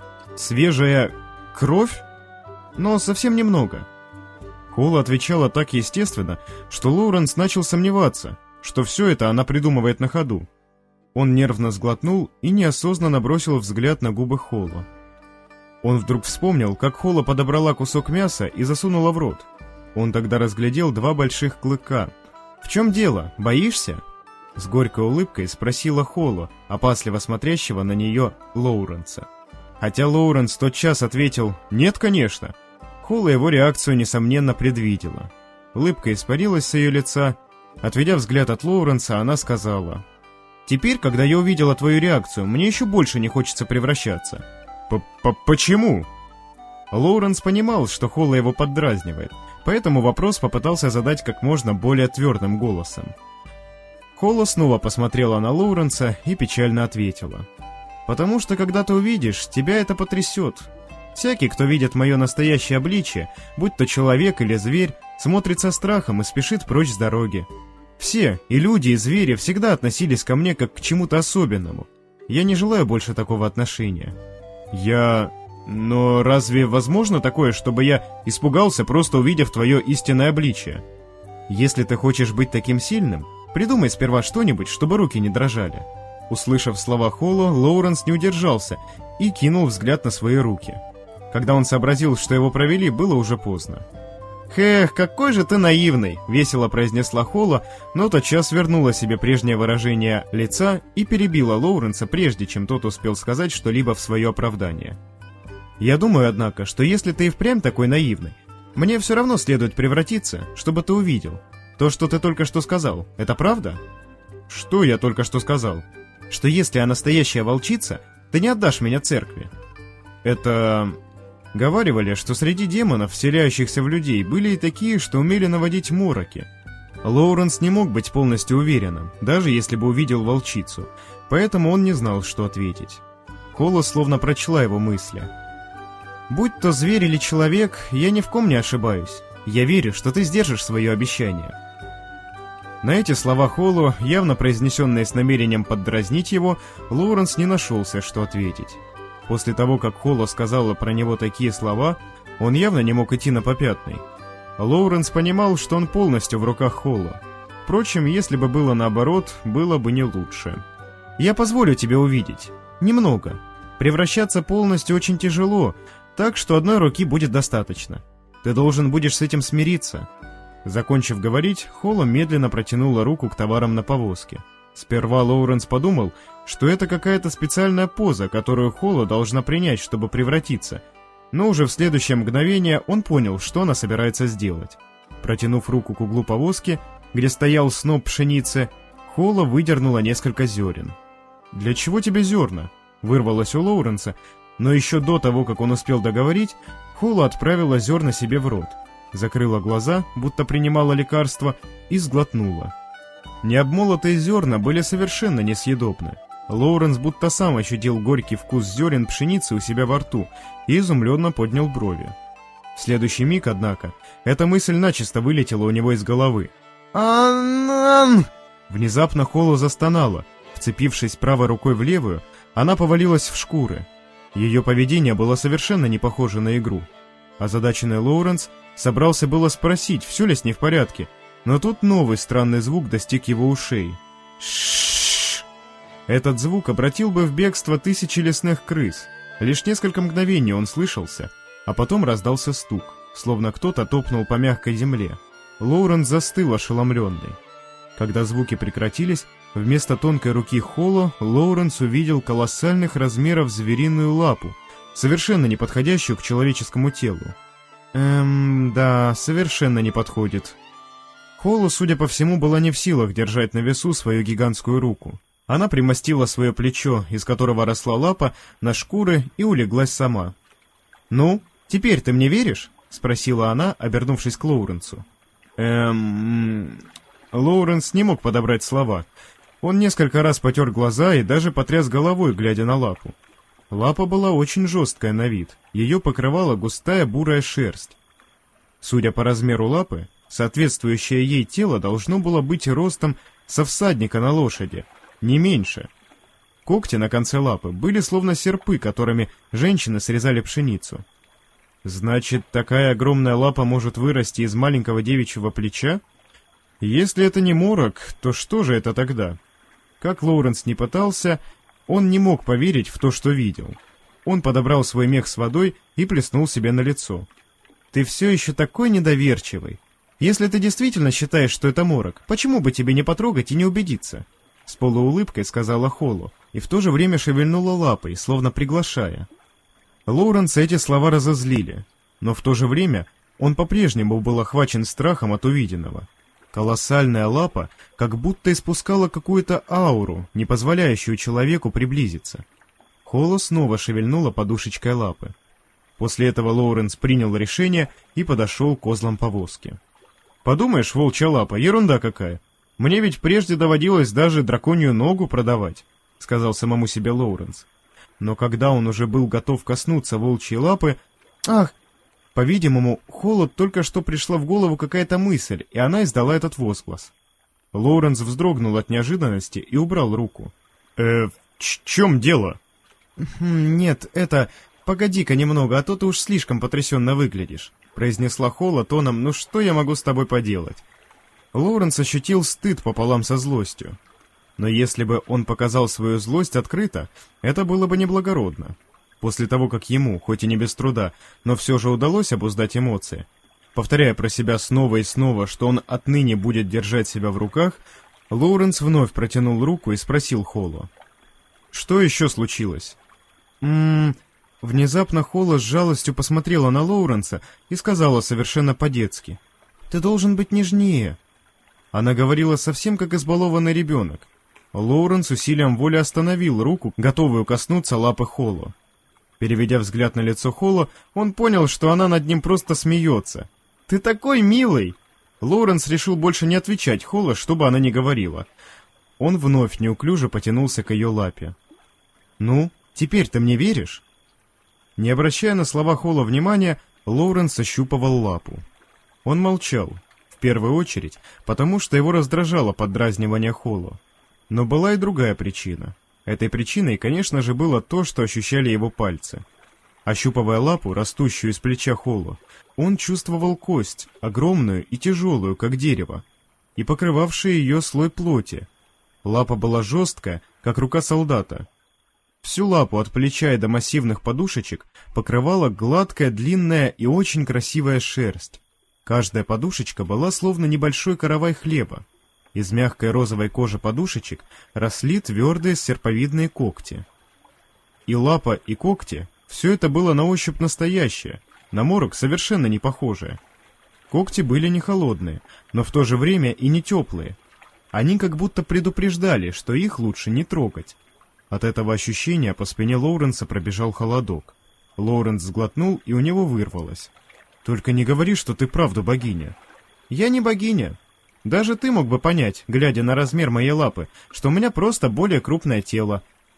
Свежая кровь? Но совсем немного. Холло отвечала так естественно, что Лоуренс начал сомневаться, что все это она придумывает на ходу. Он нервно сглотнул и неосознанно бросил взгляд на губы Холло. Он вдруг вспомнил, как Холло подобрала кусок мяса и засунула в рот. Он тогда разглядел два больших клыка. «В чем дело? Боишься?» С горькой улыбкой спросила Холло, опасливо смотрящего на нее Лоуренса. Хотя Лоуренс тотчас ответил «Нет, конечно». Холло его реакцию, несомненно, предвидела. Улыбка испарилась с ее лица. Отведя взгляд от Лоуренса, она сказала: «Теперь, когда я увидела твою реакцию, мне еще больше не хочется превращаться». «Почему?» Лоуренс понимал, что Холло его поддразнивает, поэтому вопрос попытался задать как можно более твердым голосом. Холло снова посмотрела на Лоуренса и печально ответила: «Потому что, когда ты увидишь, тебя это потрясет. Всякий, кто видит мое настоящее обличие, будь то человек или зверь, смотрит со страхом и спешит прочь с дороги. Все, и люди, и звери, всегда относились ко мне как к чему-то особенному. Я не желаю больше такого отношения». Но разве возможно такое, чтобы я испугался, просто увидев твое истинное обличие? Если ты хочешь быть таким сильным, придумай сперва что-нибудь, чтобы руки не дрожали». Услышав слова Холло, Лоуренс не удержался и кинул взгляд на свои руки. Когда он сообразил, что его провели, было уже поздно. «Эх, какой же ты наивный!» — весело произнесла Холло, но тотчас вернула себе прежнее выражение лица и перебила Лоуренса, прежде чем тот успел сказать что-либо в свое оправдание. «Я думаю, однако, что если ты и впрямь такой наивный, мне все равно следует превратиться, чтобы ты увидел. То, что ты только что сказал, это правда? Что я только что сказал? Что если я настоящая волчица, ты не отдашь меня церкви. Это... Говаривали, что среди демонов, вселяющихся в людей, были и такие, что умели наводить мороки. Лоуренс не мог быть полностью уверенным, даже если бы увидел волчицу, поэтому он не знал, что ответить. Холо словно прочла его мысли. «Будь то зверь или человек, я ни в ком не ошибаюсь. Я верю, что ты сдержишь свое обещание». На эти слова Холо, явно произнесенные с намерением поддразнить его, Лоуренс не нашелся, что ответить. После того, как Холо сказала про него такие слова, он явно не мог идти на попятный. Лоуренс понимал, что он полностью в руках Холо. Впрочем, если бы было наоборот, было бы не лучше. «Я позволю тебе увидеть. Немного. Превращаться полностью очень тяжело, так что одной руки будет достаточно. Ты должен будешь с этим смириться». Закончив говорить, Холо медленно протянула руку к товарам на повозке. Сперва Лоуренс подумал, что это какая-то специальная поза, которую Холо должна принять, чтобы превратиться, но уже в следующее мгновение он понял, что она собирается сделать. Протянув руку к углу повозки, где стоял сноп пшеницы, Холо выдернула несколько зерен. «Для чего тебе зерна?» — вырвалось у Лоуренса, но еще до того, как он успел договорить, Холо отправила зерна себе в рот, закрыла глаза, будто принимала лекарство, и сглотнула. Необмолотые зерна были совершенно несъедобны. Лоуренс будто сам ощутил горький вкус зерен пшеницы у себя во рту и изумленно поднял брови. В следующий миг, однако, эта мысль начисто вылетела у него из головы. Внезапно Холо застонала. Вцепившись правой рукой в левую, она повалилась в шкуры. Ее поведение было совершенно не похоже на игру. Озадаченный Лоуренс собрался было спросить, все ли с ней в порядке, но тут новый странный звук достиг его ушей. Шшш! Этот звук обратил бы в бегство тысячи лесных крыс. Лишь несколько мгновений он слышался, а потом раздался стук, словно кто-то топнул по мягкой земле. Лоуренс застыл ошеломленный. Когда звуки прекратились, вместо тонкой руки Холо Лоуренс увидел колоссальных размеров звериную лапу, совершенно не подходящую к человеческому телу. Да, совершенно не подходит. Холо, судя по всему, была не в силах держать на весу свою гигантскую руку. Она примостила свое плечо, из которого росла лапа, на шкуры и улеглась сама. «Ну, теперь ты мне веришь?» — спросила она, обернувшись к Лоуренсу. Лоуренс не мог подобрать слова. Он несколько раз потер глаза и даже потряс головой, глядя на лапу. Лапа была очень жесткая на вид, ее покрывала густая бурая шерсть. Судя по размеру лапы, соответствующее ей тело должно было быть ростом со всадника на лошади, не меньше. Когти на конце лапы были словно серпы, которыми женщины срезали пшеницу. Значит, такая огромная лапа может вырасти из маленького девичьего плеча? Если это не морок, то что же это тогда? Как Лоуренс не пытался, он не мог поверить в то, что видел. Он подобрал свой мех с водой и плеснул себе на лицо. «Ты все еще такой недоверчивый. Если ты действительно считаешь, что это морок, почему бы тебе не потрогать и не убедиться?» С полуулыбкой сказала Холо, и в то же время шевельнула лапой, словно приглашая. Лоуренса эти слова разозлили, но в то же время он по-прежнему был охвачен страхом от увиденного. Колоссальная лапа как будто испускала какую-то ауру, не позволяющую человеку приблизиться. Холо снова шевельнула подушечкой лапы. После этого Лоуренс принял решение и подошел к козлам повозки. «Подумаешь, волчья лапа, ерунда какая! Мне ведь прежде доводилось даже драконью ногу продавать», — сказал самому себе Лоуренс. Но когда он уже был готов коснуться волчьей лапы... Ах! По-видимому, Холо только что пришла в голову какая-то мысль, и она издала этот возглас. Лоуренс вздрогнул от неожиданности и убрал руку. В чем дело?» «Нет, это... Погоди-ка немного, а то ты уж слишком потрясенно выглядишь», — произнесла Холо тоном «Ну что я могу с тобой поделать?» Лоуренс ощутил стыд пополам со злостью. Но если бы он показал свою злость открыто, это было бы неблагородно. После того, как ему, хоть и не без труда, но все же удалось обуздать эмоции, повторяя про себя снова и снова, что он отныне будет держать себя в руках, Лоуренс вновь протянул руку и спросил Холо. «Что еще случилось?» Внезапно Холо с жалостью посмотрела на Лоуренса и сказала совершенно по-детски. «Ты должен быть нежнее». Она говорила совсем как избалованный ребенок. Лоуренс усилием воли остановил руку, готовую коснуться лапы Холло. Переведя взгляд на лицо Холло, он понял, что она над ним просто смеется. «Ты такой милый!» Лоуренс решил больше не отвечать Холло, что бы она ни говорила. Он вновь неуклюже потянулся к ее лапе. «Ну, теперь ты мне веришь?» Не обращая на слова Холло внимания, Лоуренс ощупывал лапу. Он молчал, в первую очередь, потому что его раздражало поддразнивание Холло. Но была и другая причина. Этой причиной, конечно же, было то, что ощущали его пальцы. Ощупывая лапу, растущую из плеча Холло, он чувствовал кость, огромную и тяжелую, как дерево, и покрывавший ее слой плоти. Лапа была жесткая, как рука солдата. Всю лапу от плеча и до массивных подушечек покрывала гладкая, длинная и очень красивая шерсть. Каждая подушечка была словно небольшой каравай хлеба. Из мягкой розовой кожи подушечек росли твердые серповидные когти. И лапа, и когти — все это было на ощупь настоящее, на морок совершенно не похожее. Когти были не холодные, но в то же время и не теплые. Они как будто предупреждали, что их лучше не трогать. От этого ощущения по спине Лоуренса пробежал холодок. Лоуренс сглотнул, и у него вырвалось: «Только не говори, что ты правда богиня». «Я не богиня. Даже ты мог бы понять, глядя на размер моей лапы, что у меня просто более крупное тело.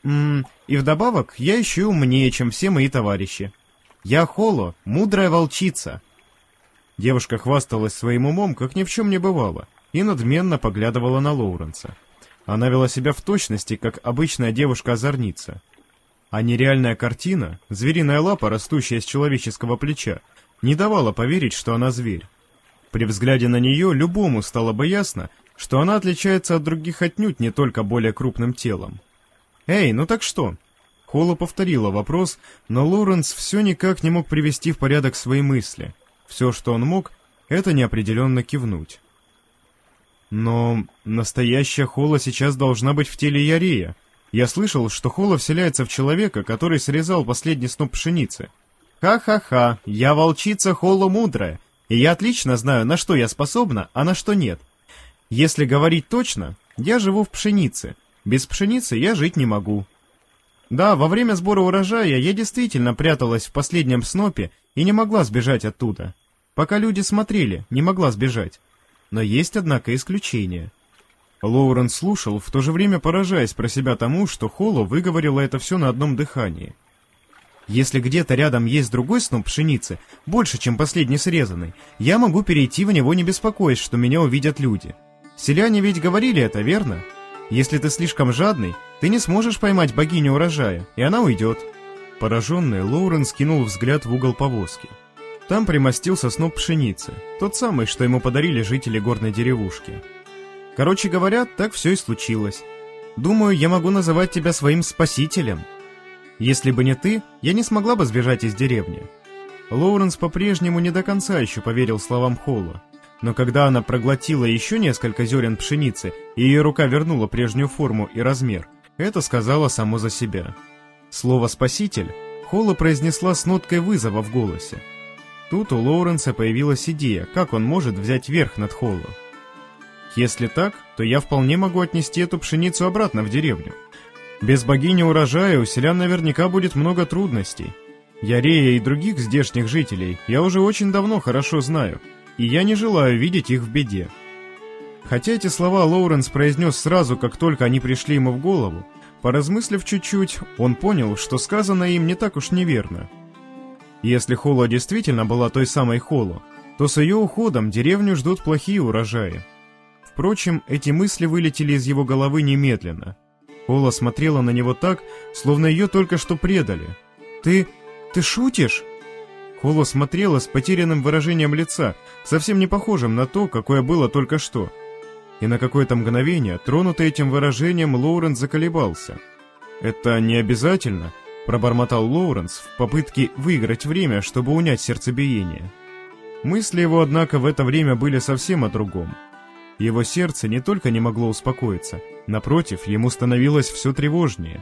И вдобавок я еще и умнее, чем все мои товарищи. Я Холло, мудрая волчица». Девушка хвасталась своим умом, как ни в чем не бывало, и надменно поглядывала на Лоуренса. Она вела себя в точности, как обычная девушка-озорница. А нереальная картина, звериная лапа, растущая с человеческого плеча, не давала поверить, что она зверь. При взгляде на нее любому стало бы ясно, что она отличается от других отнюдь не только более крупным телом. «Эй, ну так что?» Холло повторила вопрос, но Лоуренс все никак не мог привести в порядок свои мысли. Все, что он мог, это неопределенно кивнуть. «Но настоящая Холло сейчас должна быть в теле Ярея. Я слышал, что Холло вселяется в человека, который срезал последний сноп пшеницы». «Ха-ха-ха, я волчица Холло мудрая, и я отлично знаю, на что я способна, а на что нет. Если говорить точно, я живу в пшенице. Без пшеницы я жить не могу». Да, во время сбора урожая я действительно пряталась в последнем снопе и не могла сбежать оттуда. Пока люди смотрели, не могла сбежать. Но есть, однако, исключение. Лоуренс слушал, в то же время поражаясь про себя тому, что Холло выговорила это все на одном дыхании. Если где-то рядом есть другой сноп пшеницы, больше, чем последний срезанный, я могу перейти в него, не беспокоясь, что меня увидят люди. Селяне ведь говорили это, верно? Если ты слишком жадный, ты не сможешь поймать богиню урожая, и она уйдет. Пораженный, Лоуренс кинул взгляд в угол повозки. Там примостился сноп пшеницы, тот самый, что ему подарили жители горной деревушки. Короче говоря, так все и случилось. Думаю, я могу называть тебя своим спасителем. Если бы не ты, я не смогла бы сбежать из деревни. Лоуренс по-прежнему не до конца еще поверил словам Холло, но когда она проглотила еще несколько зерен пшеницы, и ее рука вернула прежнюю форму и размер, это сказала само за себя. Слово «спаситель» Холло произнесла с ноткой вызова в голосе. Тут у Лоуренса появилась идея, как он может взять верх над Холло. Если так, то я вполне могу отнести эту пшеницу обратно в деревню. Без богини урожая у селян наверняка будет много трудностей. Ярея и других здешних жителей я уже очень давно хорошо знаю, и я не желаю видеть их в беде. Хотя эти слова Лоуренс произнес сразу, как только они пришли ему в голову, поразмыслив чуть-чуть, он понял, что сказанное им не так уж неверно. Если Холло действительно была той самой Холло, то с ее уходом деревню ждут плохие урожаи. Впрочем, эти мысли вылетели из его головы немедленно. Холло смотрела на него так, словно ее только что предали. Ты шутишь?» Холло смотрела с потерянным выражением лица, совсем не похожим на то, какое было только что. И на какое-то мгновение, тронутый этим выражением, Лоуренс заколебался. «Это не обязательно», — пробормотал Лоуренс в попытке выиграть время, чтобы унять сердцебиение. Мысли его, однако, в это время были совсем о другом. Его сердце не только не могло успокоиться, напротив, ему становилось все тревожнее.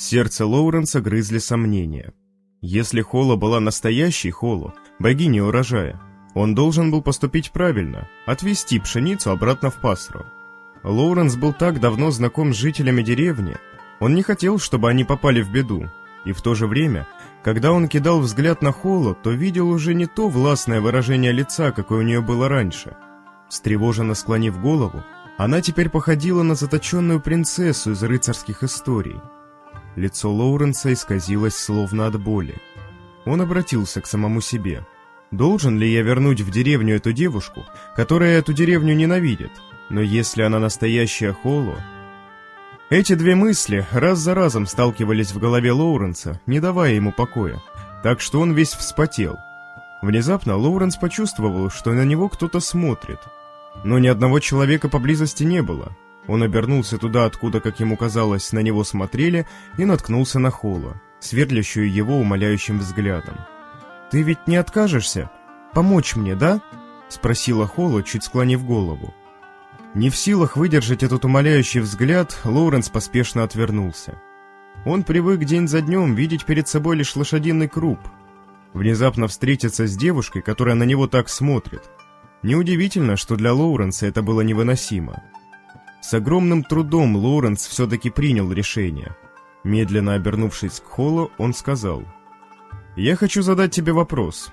Сердце Лоуренса грызли сомнения. Если Холо была настоящей Холо, богиней урожая, он должен был поступить правильно, отвезти пшеницу обратно в Пасру. Лоуренс был так давно знаком с жителями деревни, он не хотел, чтобы они попали в беду, и в то же время, когда он кидал взгляд на Холо, то видел уже не то властное выражение лица, какое у нее было раньше. Встревоженно склонив голову, она теперь походила на заточенную принцессу из рыцарских историй. Лицо Лоуренса исказилось словно от боли. Он обратился к самому себе. Должен ли я вернуть в деревню эту девушку, которая эту деревню ненавидит? Но если она настоящая Холо... Эти две мысли раз за разом сталкивались в голове Лоуренса, не давая ему покоя, так что он весь вспотел. Внезапно Лоуренс почувствовал, что на него кто-то смотрит. Но ни одного человека поблизости не было. Он обернулся туда, откуда, как ему казалось, на него смотрели, и наткнулся на Холо, сверлящую его умоляющим взглядом. «Ты ведь не откажешься помочь мне, да?» — спросила Холо, чуть склонив голову. Не в силах выдержать этот умоляющий взгляд, Лоуренс поспешно отвернулся. Он привык день за днем видеть перед собой лишь лошадиный круп. Внезапно встретиться с девушкой, которая на него так смотрит. Неудивительно, что для Лоуренса это было невыносимо. С огромным трудом Лоуренс все-таки принял решение. Медленно обернувшись к Холо, он сказал: «Я хочу задать тебе вопрос.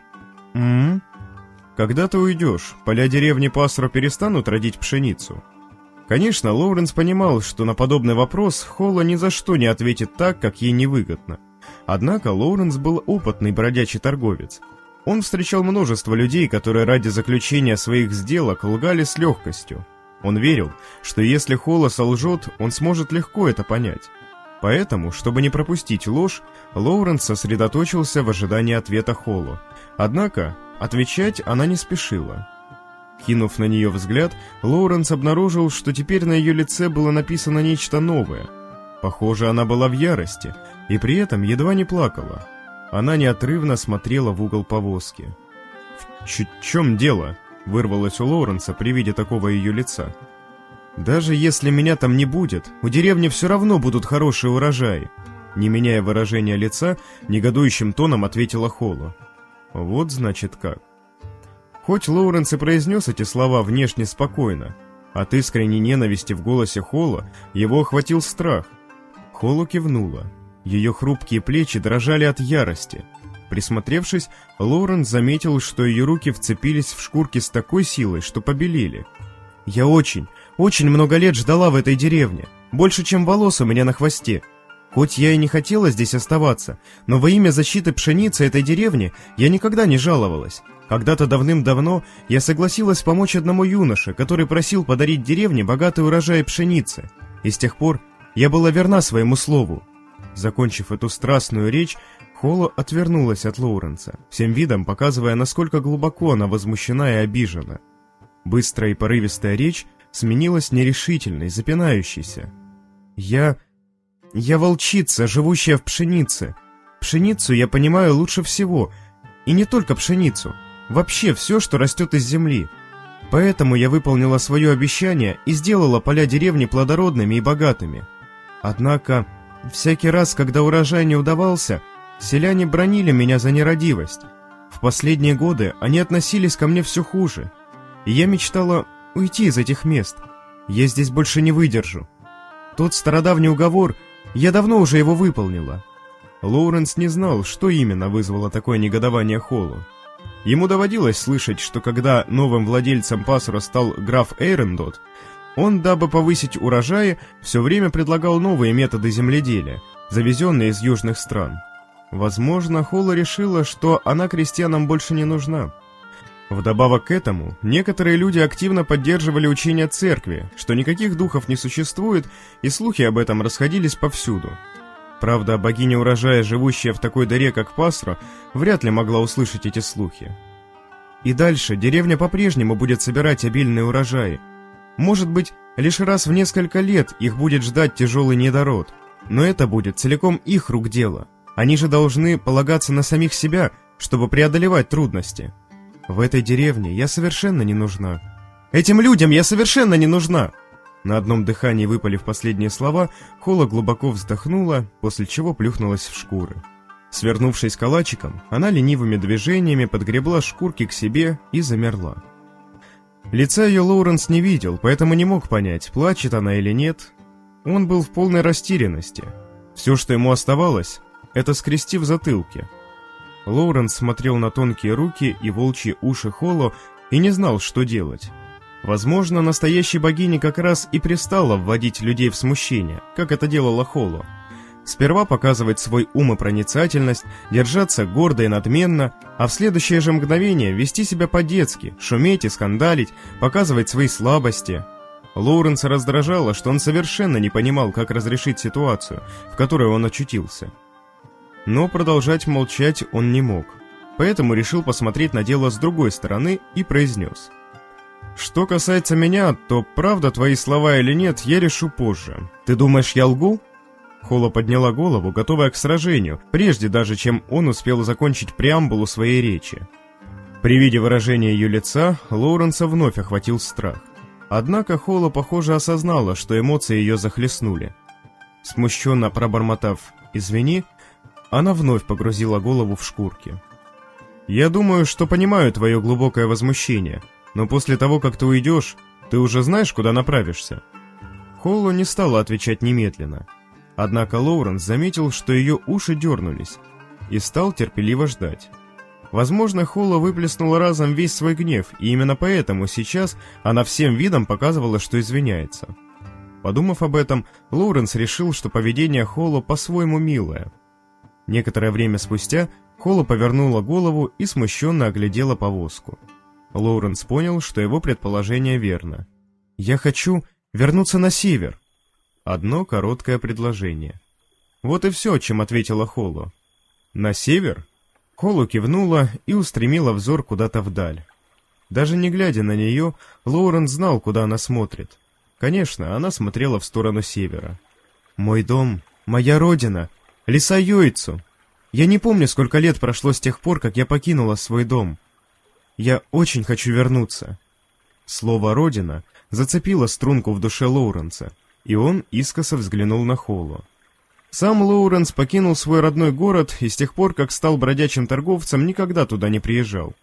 Когда ты уйдешь, поля деревни Пасро перестанут родить пшеницу?» Конечно, Лоуренс понимал, что на подобный вопрос Холо ни за что не ответит так, как ей невыгодно. Однако Лоуренс был опытный бродячий торговец. Он встречал множество людей, которые ради заключения своих сделок лгали с легкостью. Он верил, что если Холо солжет, он сможет легко это понять. Поэтому, чтобы не пропустить ложь, Лоуренс сосредоточился в ожидании ответа Холо. Однако, отвечать она не спешила. Кинув на нее взгляд, Лоуренс обнаружил, что теперь на ее лице было написано нечто новое. Похоже, она была в ярости, и при этом едва не плакала. Она неотрывно смотрела в угол повозки. «В чем дело?» — вырвалось у Лоуренса при виде такого ее лица. «Даже если меня там не будет, у деревни все равно будут хорошие урожаи», — не меняя выражения лица, негодующим тоном ответила Холо. «Вот значит как». Хоть Лоуренс и произнес эти слова внешне спокойно, от искренней ненависти в голосе Холо его охватил страх. Холо кивнула. Ее хрупкие плечи дрожали от ярости. Присмотревшись, Лоуренс заметил, что ее руки вцепились в шкурки с такой силой, что побелели. «Я очень много лет ждала в этой деревне, больше, чем волос у меня на хвосте. Хоть я и не хотела здесь оставаться, но во имя защиты пшеницы этой деревни я никогда не жаловалась. Когда-то давным-давно я согласилась помочь одному юноше, который просил подарить деревне богатый урожай пшеницы, и с тех пор я была верна своему слову». Закончив эту страстную речь, Холо отвернулась от Лоуренса, всем видом показывая, насколько глубоко она возмущена и обижена. Быстрая и порывистая речь сменилась нерешительной, запинающейся. «Я волчица, живущая в пшенице. Пшеницу я понимаю лучше всего. И не только пшеницу. Вообще все, что растет из земли. Поэтому я выполнила свое обещание и сделала поля деревни плодородными и богатыми. Однако, всякий раз, когда урожай не удавался, селяне бранили меня за нерадивость. В последние годы они относились ко мне все хуже. И я мечтала уйти из этих мест. Я здесь больше не выдержу. Тот стародавний уговор, я давно уже его выполнила». Лоуренс не знал, что именно вызвало такое негодование Холо. Ему доводилось слышать, что когда новым владельцем Пасро стал граф Эйрендот, он, дабы повысить урожаи, все время предлагал новые методы земледелия, завезенные из южных стран. Возможно, Холо решила, что она крестьянам больше не нужна. Вдобавок к этому, некоторые люди активно поддерживали учение церкви, что никаких духов не существует, и слухи об этом расходились повсюду. Правда, богиня урожая, живущая в такой дыре, как Пасро, вряд ли могла услышать эти слухи. И дальше деревня по-прежнему будет собирать обильные урожаи. Может быть, лишь раз в несколько лет их будет ждать тяжелый недород, но это будет целиком их рук дело. Они же должны полагаться на самих себя, чтобы преодолевать трудности. В этой деревне я совершенно не нужна. Этим людям я совершенно не нужна. На одном дыхании выпалив последние слова, Холо глубоко вздохнула, после чего плюхнулась в шкуры. Свернувшись калачиком, она ленивыми движениями подгребла шкурки к себе и замерла. Лица ее Лоуренс не видел, поэтому не мог понять, плачет она или нет. Он был в полной растерянности. Все, что ему оставалось, это скрести в затылке. Лоуренс смотрел на тонкие руки и волчьи уши Холо и не знал, что делать. Возможно, настоящей богине как раз и пристало вводить людей в смущение, как это делала Холо. Сперва показывать свой ум и проницательность, держаться гордо и надменно, а в следующее же мгновение вести себя по-детски, шуметь и скандалить, показывать свои слабости. Лоуренса раздражало, что он совершенно не понимал, как разрешить ситуацию, в которой он очутился. Но продолжать молчать он не мог, поэтому решил посмотреть на дело с другой стороны и произнес: «Что касается меня, то правда твои слова или нет, я решу позже. Ты думаешь, я лгу?» Холо подняла голову, готовая к сражению, прежде даже, чем он успел закончить преамбулу своей речи. При виде выражения ее лица Лоуренса вновь охватил страх. Однако Холо, похоже, осознала, что эмоции ее захлестнули. Смущенно пробормотав «извини», она вновь погрузила голову в шкурки. «Я думаю, что понимаю твое глубокое возмущение, но после того, как ты уйдешь, ты уже знаешь, куда направишься?» Холо не стала отвечать немедленно. Однако Лоуренс заметил, что ее уши дернулись, и стал терпеливо ждать. Возможно, Холо выплеснула разом весь свой гнев, и именно поэтому сейчас она всем видом показывала, что извиняется. Подумав об этом, Лоуренс решил, что поведение Холо по-своему милое. Некоторое время спустя Холо повернула голову и смущенно оглядела повозку. Лоуренс понял, что его предположение верно. «Я хочу вернуться на север». Одно короткое предложение. Вот и все, чем ответила Холо. «На север?» Холо кивнула и устремила взор куда-то вдаль. Даже не глядя на нее, Лоуренс знал, куда она смотрит. Конечно, она смотрела в сторону севера. «Мой дом, моя родина, леса Йойцу. Я не помню, сколько лет прошло с тех пор, как я покинула свой дом. Я очень хочу вернуться». Слово «родина» зацепило струнку в душе Лоуренса, и он искоса взглянул на Холо. Сам Лоуренс покинул свой родной город и с тех пор, как стал бродячим торговцем, никогда туда не приезжал.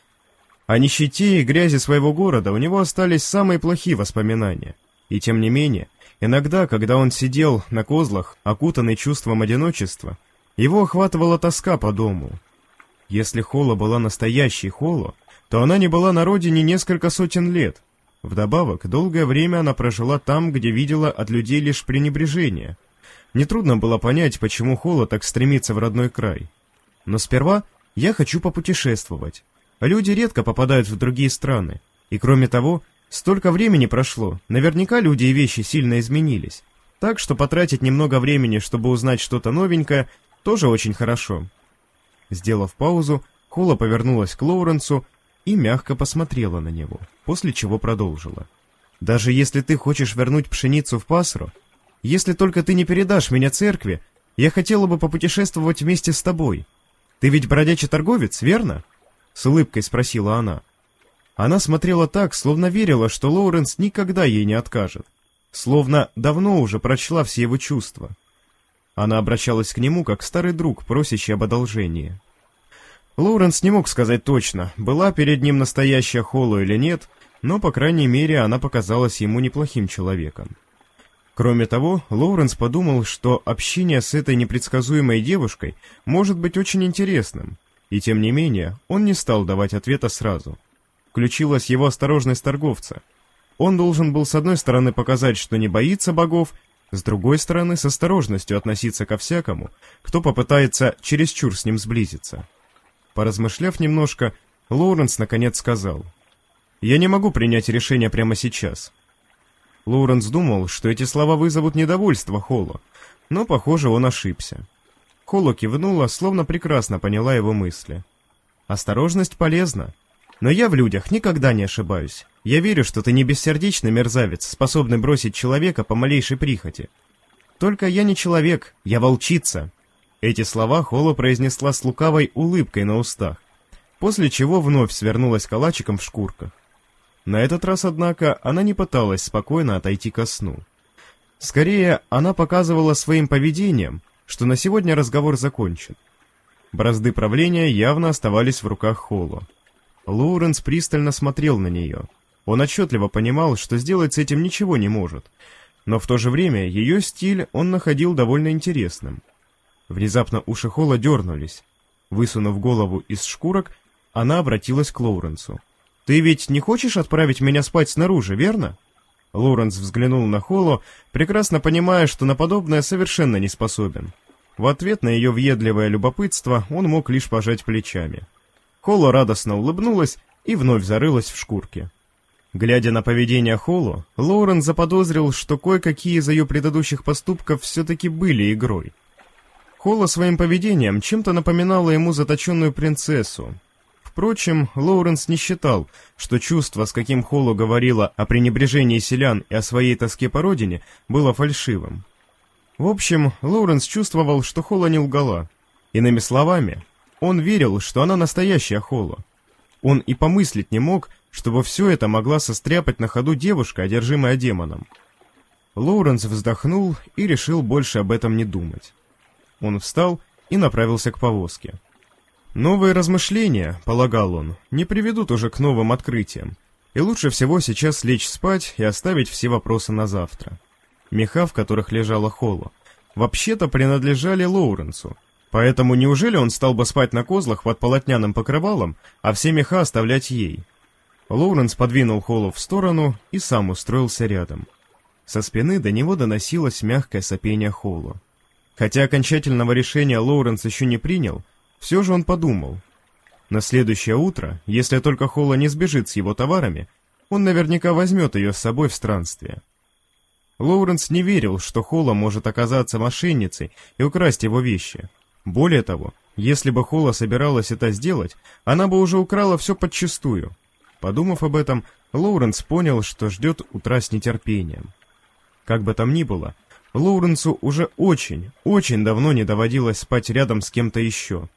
О нищете и грязи своего города у него остались самые плохие воспоминания. И тем не менее, иногда, когда он сидел на козлах, окутанный чувством одиночества, его охватывала тоска по дому. Если Холо была настоящей Холо, то она не была на родине несколько сотен лет. Вдобавок, долгое время она прожила там, где видела от людей лишь пренебрежение. Нетрудно было понять, почему Холо так стремится в родной край. Но сперва я хочу попутешествовать. Люди редко попадают в другие страны. И кроме того, столько времени прошло, наверняка люди и вещи сильно изменились. Так что потратить немного времени, чтобы узнать что-то новенькое, тоже очень хорошо. Сделав паузу, Холо повернулась к Лоуренсу и мягко посмотрела на него, после чего продолжила. «Даже если ты хочешь вернуть пшеницу в Пасру, если только ты не передашь меня церкви, я хотела бы попутешествовать вместе с тобой. Ты ведь бродячий торговец, верно?» С улыбкой спросила она. Она смотрела так, словно верила, что Лоуренс никогда ей не откажет, словно давно уже прочла все его чувства. Она обращалась к нему, как старый друг, просящий об одолжении. Лоуренс не мог сказать точно, была перед ним настоящая Холо или нет, но, по крайней мере, она показалась ему неплохим человеком. Кроме того, Лоуренс подумал, что общение с этой непредсказуемой девушкой может быть очень интересным, и тем не менее он не стал давать ответа сразу. Включилась его осторожность торговца. Он должен был с одной стороны показать, что не боится богов, с другой стороны с осторожностью относиться ко всякому, кто попытается чересчур с ним сблизиться. Поразмышляв немножко, Лоуренс наконец сказал: «Я не могу принять решение прямо сейчас». Лоуренс думал, что эти слова вызовут недовольство Холо, но, похоже, он ошибся. Холо кивнула, словно прекрасно поняла его мысли. «Осторожность полезна. Но я в людях никогда не ошибаюсь. Я верю, что ты не бессердечный мерзавец, способный бросить человека по малейшей прихоти. Только я не человек, я волчица». Эти слова Холо произнесла с лукавой улыбкой на устах, после чего вновь свернулась калачиком в шкурках. На этот раз, однако, она не пыталась спокойно отойти ко сну. Скорее, она показывала своим поведением, что на сегодня разговор закончен. Бразды правления явно оставались в руках Холло. Лоуренс пристально смотрел на нее. Он отчетливо понимал, что сделать с этим ничего не может, но в то же время ее стиль он находил довольно интересным. Внезапно уши Холла дернулись. Высунув голову из шкурок, она обратилась к Лоуренсу. «Ты ведь не хочешь отправить меня спать снаружи, верно?» Лоуренс взглянул на Холло, прекрасно понимая, что на подобное совершенно не способен. В ответ на ее въедливое любопытство он мог лишь пожать плечами. Холло радостно улыбнулась и вновь зарылась в шкурке. Глядя на поведение Холло, Лоуренс заподозрил, что кое-какие из ее предыдущих поступков все-таки были игрой. Холло своим поведением чем-то напоминала ему заточенную принцессу. Впрочем, Лоуренс не считал, что чувство, с каким Холло говорила о пренебрежении селян и о своей тоске по родине, было фальшивым. В общем, Лоуренс чувствовал, что Холло не лгала. Иными словами, он верил, что она настоящая Холло. Он и помыслить не мог, чтобы все это могла состряпать на ходу девушка, одержимая демоном. Лоуренс вздохнул и решил больше об этом не думать. Он встал и направился к повозке. Новые размышления, полагал он, не приведут уже к новым открытиям, и лучше всего сейчас лечь спать и оставить все вопросы на завтра. Меха, в которых лежала Холло, вообще-то принадлежали Лоуренсу, поэтому неужели он стал бы спать на козлах под полотняным покрывалом, а все меха оставлять ей? Лоуренс подвинул Холло в сторону и сам устроился рядом. Со спины до него доносилось мягкое сопение Холло. Хотя окончательного решения Лоуренс еще не принял, все же он подумал. На следующее утро, если только Холло не сбежит с его товарами, он наверняка возьмет ее с собой в странствие. Лоуренс не верил, что Холло может оказаться мошенницей и украсть его вещи. Более того, если бы Холло собиралась это сделать, она бы уже украла все подчистую. Подумав об этом, Лоуренс понял, что ждет утра с нетерпением. Как бы там ни было, Лоуренсу уже очень, очень давно не доводилось спать рядом с кем-то еще.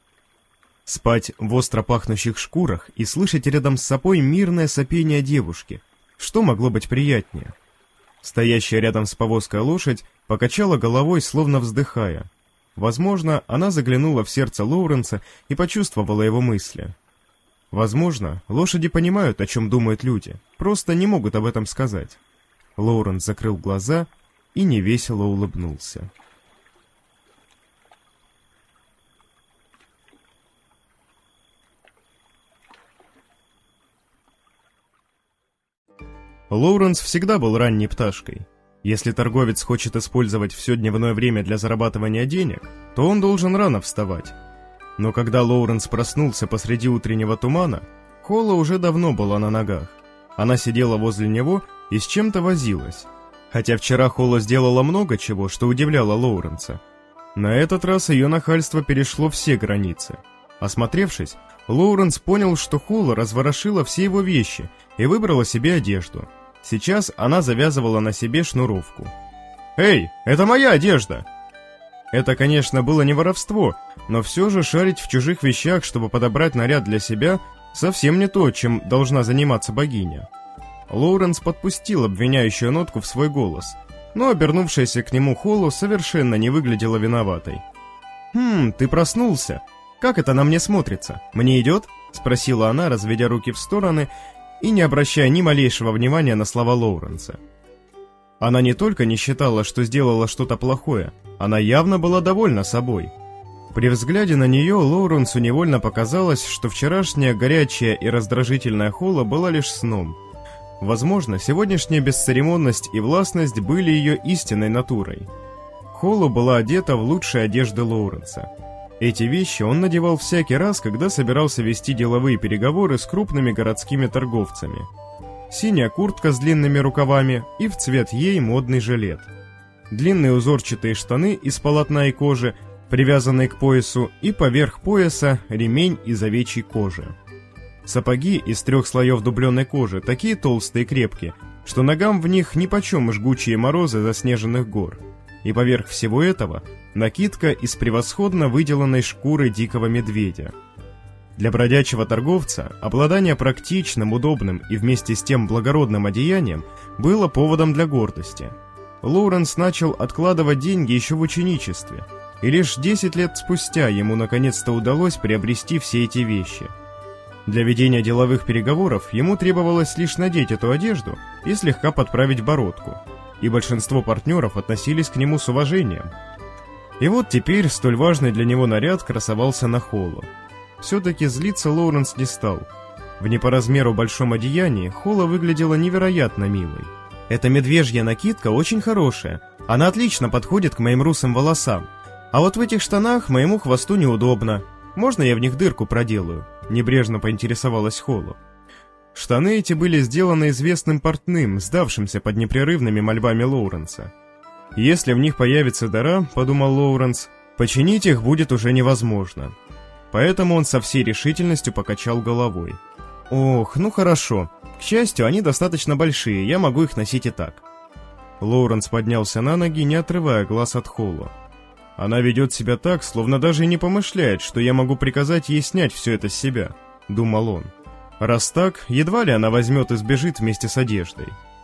Спать в остро пахнущих шкурах и слышать рядом с собой мирное сопение девушки. Что могло быть приятнее? Стоящая рядом с повозкой лошадь покачала головой, словно вздыхая. Возможно, она заглянула в сердце Лоуренса и почувствовала его мысли. Возможно, лошади понимают, о чем думают люди, просто не могут об этом сказать. Лоуренс закрыл глаза и невесело улыбнулся. Лоуренс всегда был ранней пташкой. Если торговец хочет использовать все дневное время для зарабатывания денег, то он должен рано вставать. Но когда Лоуренс проснулся посреди утреннего тумана, Холло уже давно была на ногах. Она сидела возле него и с чем-то возилась. Хотя вчера Холло сделала много чего, что удивляло Лоуренса. На этот раз ее нахальство перешло все границы. Осмотревшись, Лоуренс понял, что Холло разворошила все его вещи и выбрала себе одежду. Сейчас она завязывала на себе шнуровку. «Эй, это моя одежда!» Это, конечно, было не воровство, но все же шарить в чужих вещах, чтобы подобрать наряд для себя, совсем не то, чем должна заниматься богиня. Лоуренс подпустил обвиняющую нотку в свой голос, но обернувшаяся к нему Холло совершенно не выглядела виноватой. Ты проснулся? Как это на мне смотрится? Мне идет?» — спросила она, разведя руки в стороны и не обращая ни малейшего внимания на слова Лоуренса. Она не только не считала, что сделала что-то плохое, она явно была довольна собой. При взгляде на нее Лоуренсу невольно показалось, что вчерашняя горячая и раздражительная Холло была лишь сном. Возможно, сегодняшняя бесцеремонность и властность были ее истинной натурой. Холло была одета в лучшие одежды Лоуренса. Эти вещи он надевал всякий раз, когда собирался вести деловые переговоры с крупными городскими торговцами. Синяя куртка с длинными рукавами и в цвет ей модный жилет. Длинные узорчатые штаны из полотна и кожи, привязанные к поясу, и поверх пояса ремень из овечьей кожи. Сапоги из 3 слоев дубленой кожи, такие толстые и крепкие, что ногам в них нипочем жгучие морозы заснеженных гор. И поверх всего этого накидка из превосходно выделанной шкуры дикого медведя. Для бродячего торговца обладание практичным, удобным и вместе с тем благородным одеянием было поводом для гордости. Лоуренс начал откладывать деньги еще в ученичестве, и лишь 10 лет спустя ему наконец-то удалось приобрести все эти вещи. Для ведения деловых переговоров ему требовалось лишь надеть эту одежду и слегка подправить бородку, и большинство партнеров относились к нему с уважением. И вот теперь столь важный для него наряд красовался на Холло. Все-таки злиться Лоуренс не стал. В не по размеру большом одеянии Холло выглядела невероятно милой. «Эта медвежья накидка очень хорошая, она отлично подходит к моим русым волосам. А вот в этих штанах моему хвосту неудобно. Можно я в них дырку проделаю?» — небрежно поинтересовалась Холло. Штаны эти были сделаны известным портным, сдавшимся под непрерывными мольбами Лоуренса. «Если в них появится дыра, — подумал Лоуренс, — починить их будет уже невозможно». Поэтому он со всей решительностью покачал головой. «Ох, ну хорошо. К счастью, они достаточно большие, я могу их носить и так». Лоуренс поднялся на ноги, не отрывая глаз от Холло. «Она ведет себя так, словно даже и не помышляет, что я могу приказать ей снять все это с себя», — думал он. «Раз так, едва ли она возьмет и сбежит вместе с одеждой.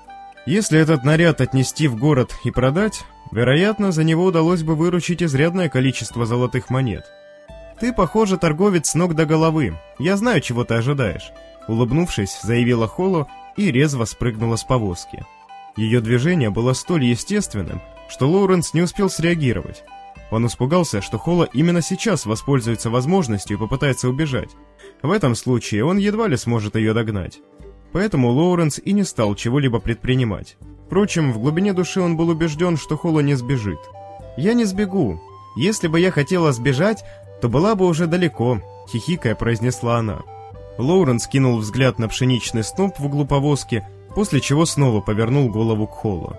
Если этот наряд отнести в город и продать, вероятно, за него удалось бы выручить изрядное количество золотых монет. Ты, похоже, торговец с ног до головы. Я знаю, чего ты ожидаешь», — улыбнувшись, заявила Холло и резво спрыгнула с повозки. Ее движение было столь естественным, что Лоуренс не успел среагировать. Он испугался, что Холло именно сейчас воспользуется возможностью и попытается убежать. В этом случае он едва ли сможет ее догнать. Поэтому Лоуренс и не стал чего-либо предпринимать. Впрочем, в глубине души он был убежден, что Холло не сбежит. «Я не сбегу. Если бы я хотела сбежать, то была бы уже далеко», — хихикая произнесла она. Лоуренс кинул взгляд на пшеничный сноп в углу повозки, после чего снова повернул голову к Холло.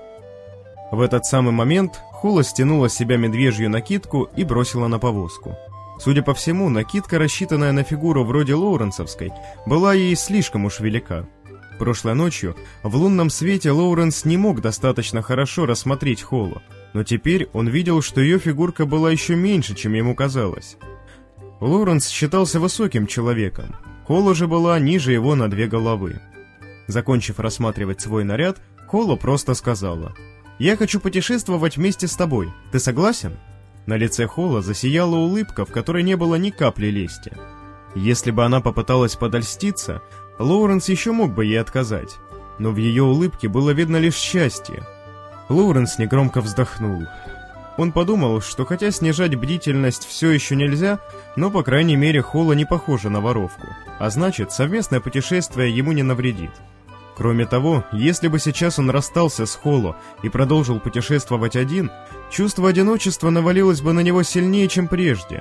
В этот самый момент Холло стянула с себя медвежью накидку и бросила на повозку. Судя по всему, накидка, рассчитанная на фигуру вроде лоуренсовской, была ей слишком уж велика. Прошлой ночью в лунном свете Лоуренс не мог достаточно хорошо рассмотреть Холло, но теперь он видел, что ее фигурка была еще меньше, чем ему казалось. Лоуренс считался высоким человеком, Холло же была ниже его на 2 головы. Закончив рассматривать свой наряд, Холло просто сказала: «Я хочу путешествовать вместе с тобой. Ты согласен?» На лице Холло засияла улыбка, в которой не было ни капли лести. Если бы она попыталась подольститься, Лоуренс еще мог бы ей отказать, но в ее улыбке было видно лишь счастье. Лоуренс негромко вздохнул. Он подумал, что хотя снижать бдительность все еще нельзя, но, по крайней мере, Холло не похожа на воровку, а значит, совместное путешествие ему не навредит. Кроме того, если бы сейчас он расстался с Холло и продолжил путешествовать один, чувство одиночества навалилось бы на него сильнее, чем прежде.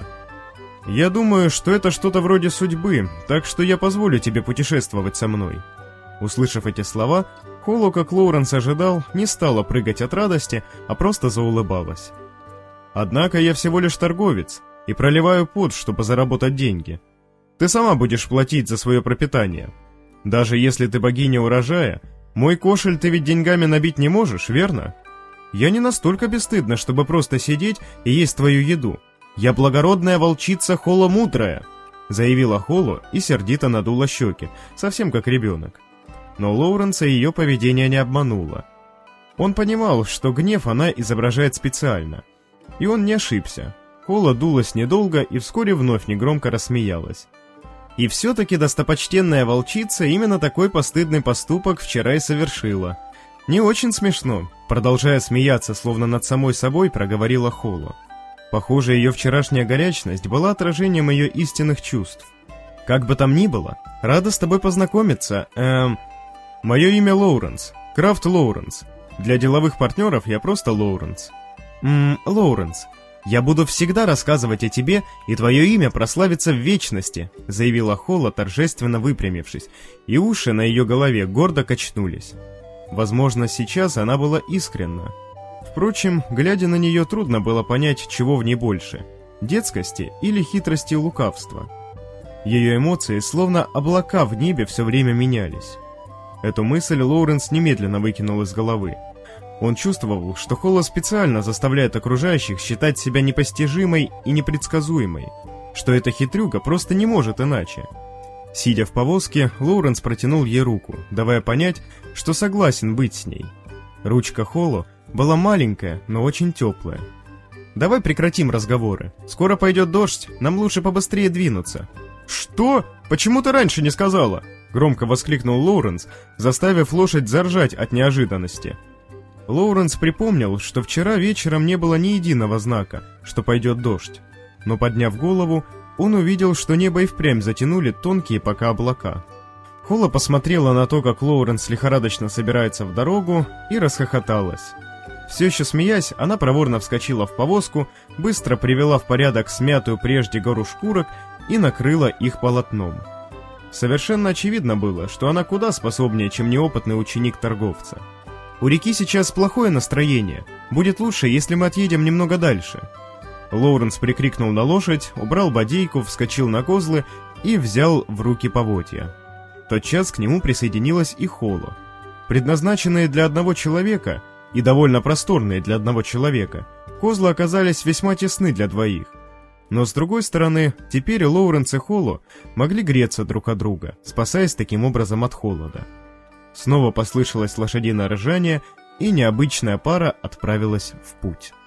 «Я думаю, что это что-то вроде судьбы, так что я позволю тебе путешествовать со мной». Услышав эти слова, Холло, как Лоуренс ожидал, не стала прыгать от радости, а просто заулыбалась. «Однако я всего лишь торговец и проливаю пот, чтобы заработать деньги. Ты сама будешь платить за свое пропитание. Даже если ты богиня урожая, мой кошель ты ведь деньгами набить не можешь, верно? Я не настолько бесстыдна, чтобы просто сидеть и есть твою еду. Я благородная волчица Холло Мудрая», — заявила Холло и сердито надула щеки, совсем как ребенок. Но Лоуренса ее поведение не обмануло. Он понимал, что гнев она изображает специально. И он не ошибся. Холло дулась недолго и вскоре вновь негромко рассмеялась. «И все-таки достопочтенная волчица именно такой постыдный поступок вчера и совершила. Не очень смешно», — продолжая смеяться, словно над самой собой, проговорила Холло. Похоже, ее вчерашняя горячность была отражением ее истинных чувств. «Как бы там ни было, рада с тобой познакомиться. Мое имя Лоуренс, Крафт Лоуренс. Для деловых партнеров я просто Лоуренс». «Лоуренс, я буду всегда рассказывать о тебе, и твое имя прославится в вечности», — заявила Холло, торжественно выпрямившись, и уши на ее голове гордо качнулись. Возможно, сейчас она была искренна. Впрочем, глядя на нее, трудно было понять, чего в ней больше — детскости или хитрости и лукавства. Ее эмоции, словно облака в небе, все время менялись. Эту мысль Лоуренс немедленно выкинул из головы. Он чувствовал, что Холло специально заставляет окружающих считать себя непостижимой и непредсказуемой. что эта хитрюга просто не может иначе. Сидя в повозке, Лоуренс протянул ей руку, давая понять, что согласен быть с ней. Ручка Холло была маленькая, но очень теплая. «Давай прекратим разговоры. Скоро пойдет дождь, нам лучше побыстрее двинуться». «Что? Почему ты раньше не сказала?» — громко воскликнул Лоуренс, заставив лошадь заржать от неожиданности. Лоуренс припомнил, что вчера вечером не было ни единого знака, что пойдет дождь. Но, подняв голову, он увидел, что небо и впрямь затянули тонкие пока облака. Холла посмотрела на то, как Лоуренс лихорадочно собирается в дорогу, и расхохоталась. Все еще смеясь, она проворно вскочила в повозку, быстро привела в порядок смятую прежде гору шкурок и накрыла их полотном. Совершенно очевидно было, что она куда способнее, чем неопытный ученик торговца. «У реки сейчас плохое настроение. Будет лучше, если мы отъедем немного дальше». Лоуренс прикрикнул на лошадь, убрал бодейку, вскочил на козлы и взял в руки поводья. Тотчас к нему присоединилась и Холло. Предназначенные для одного человека и довольно просторные для одного человека, козлы оказались весьма тесны для двоих. Но с другой стороны, теперь Лоуренс и Холло могли греться друг от друга, спасаясь таким образом от холода. Снова послышалось лошадиное ржание, и необычная пара отправилась в путь.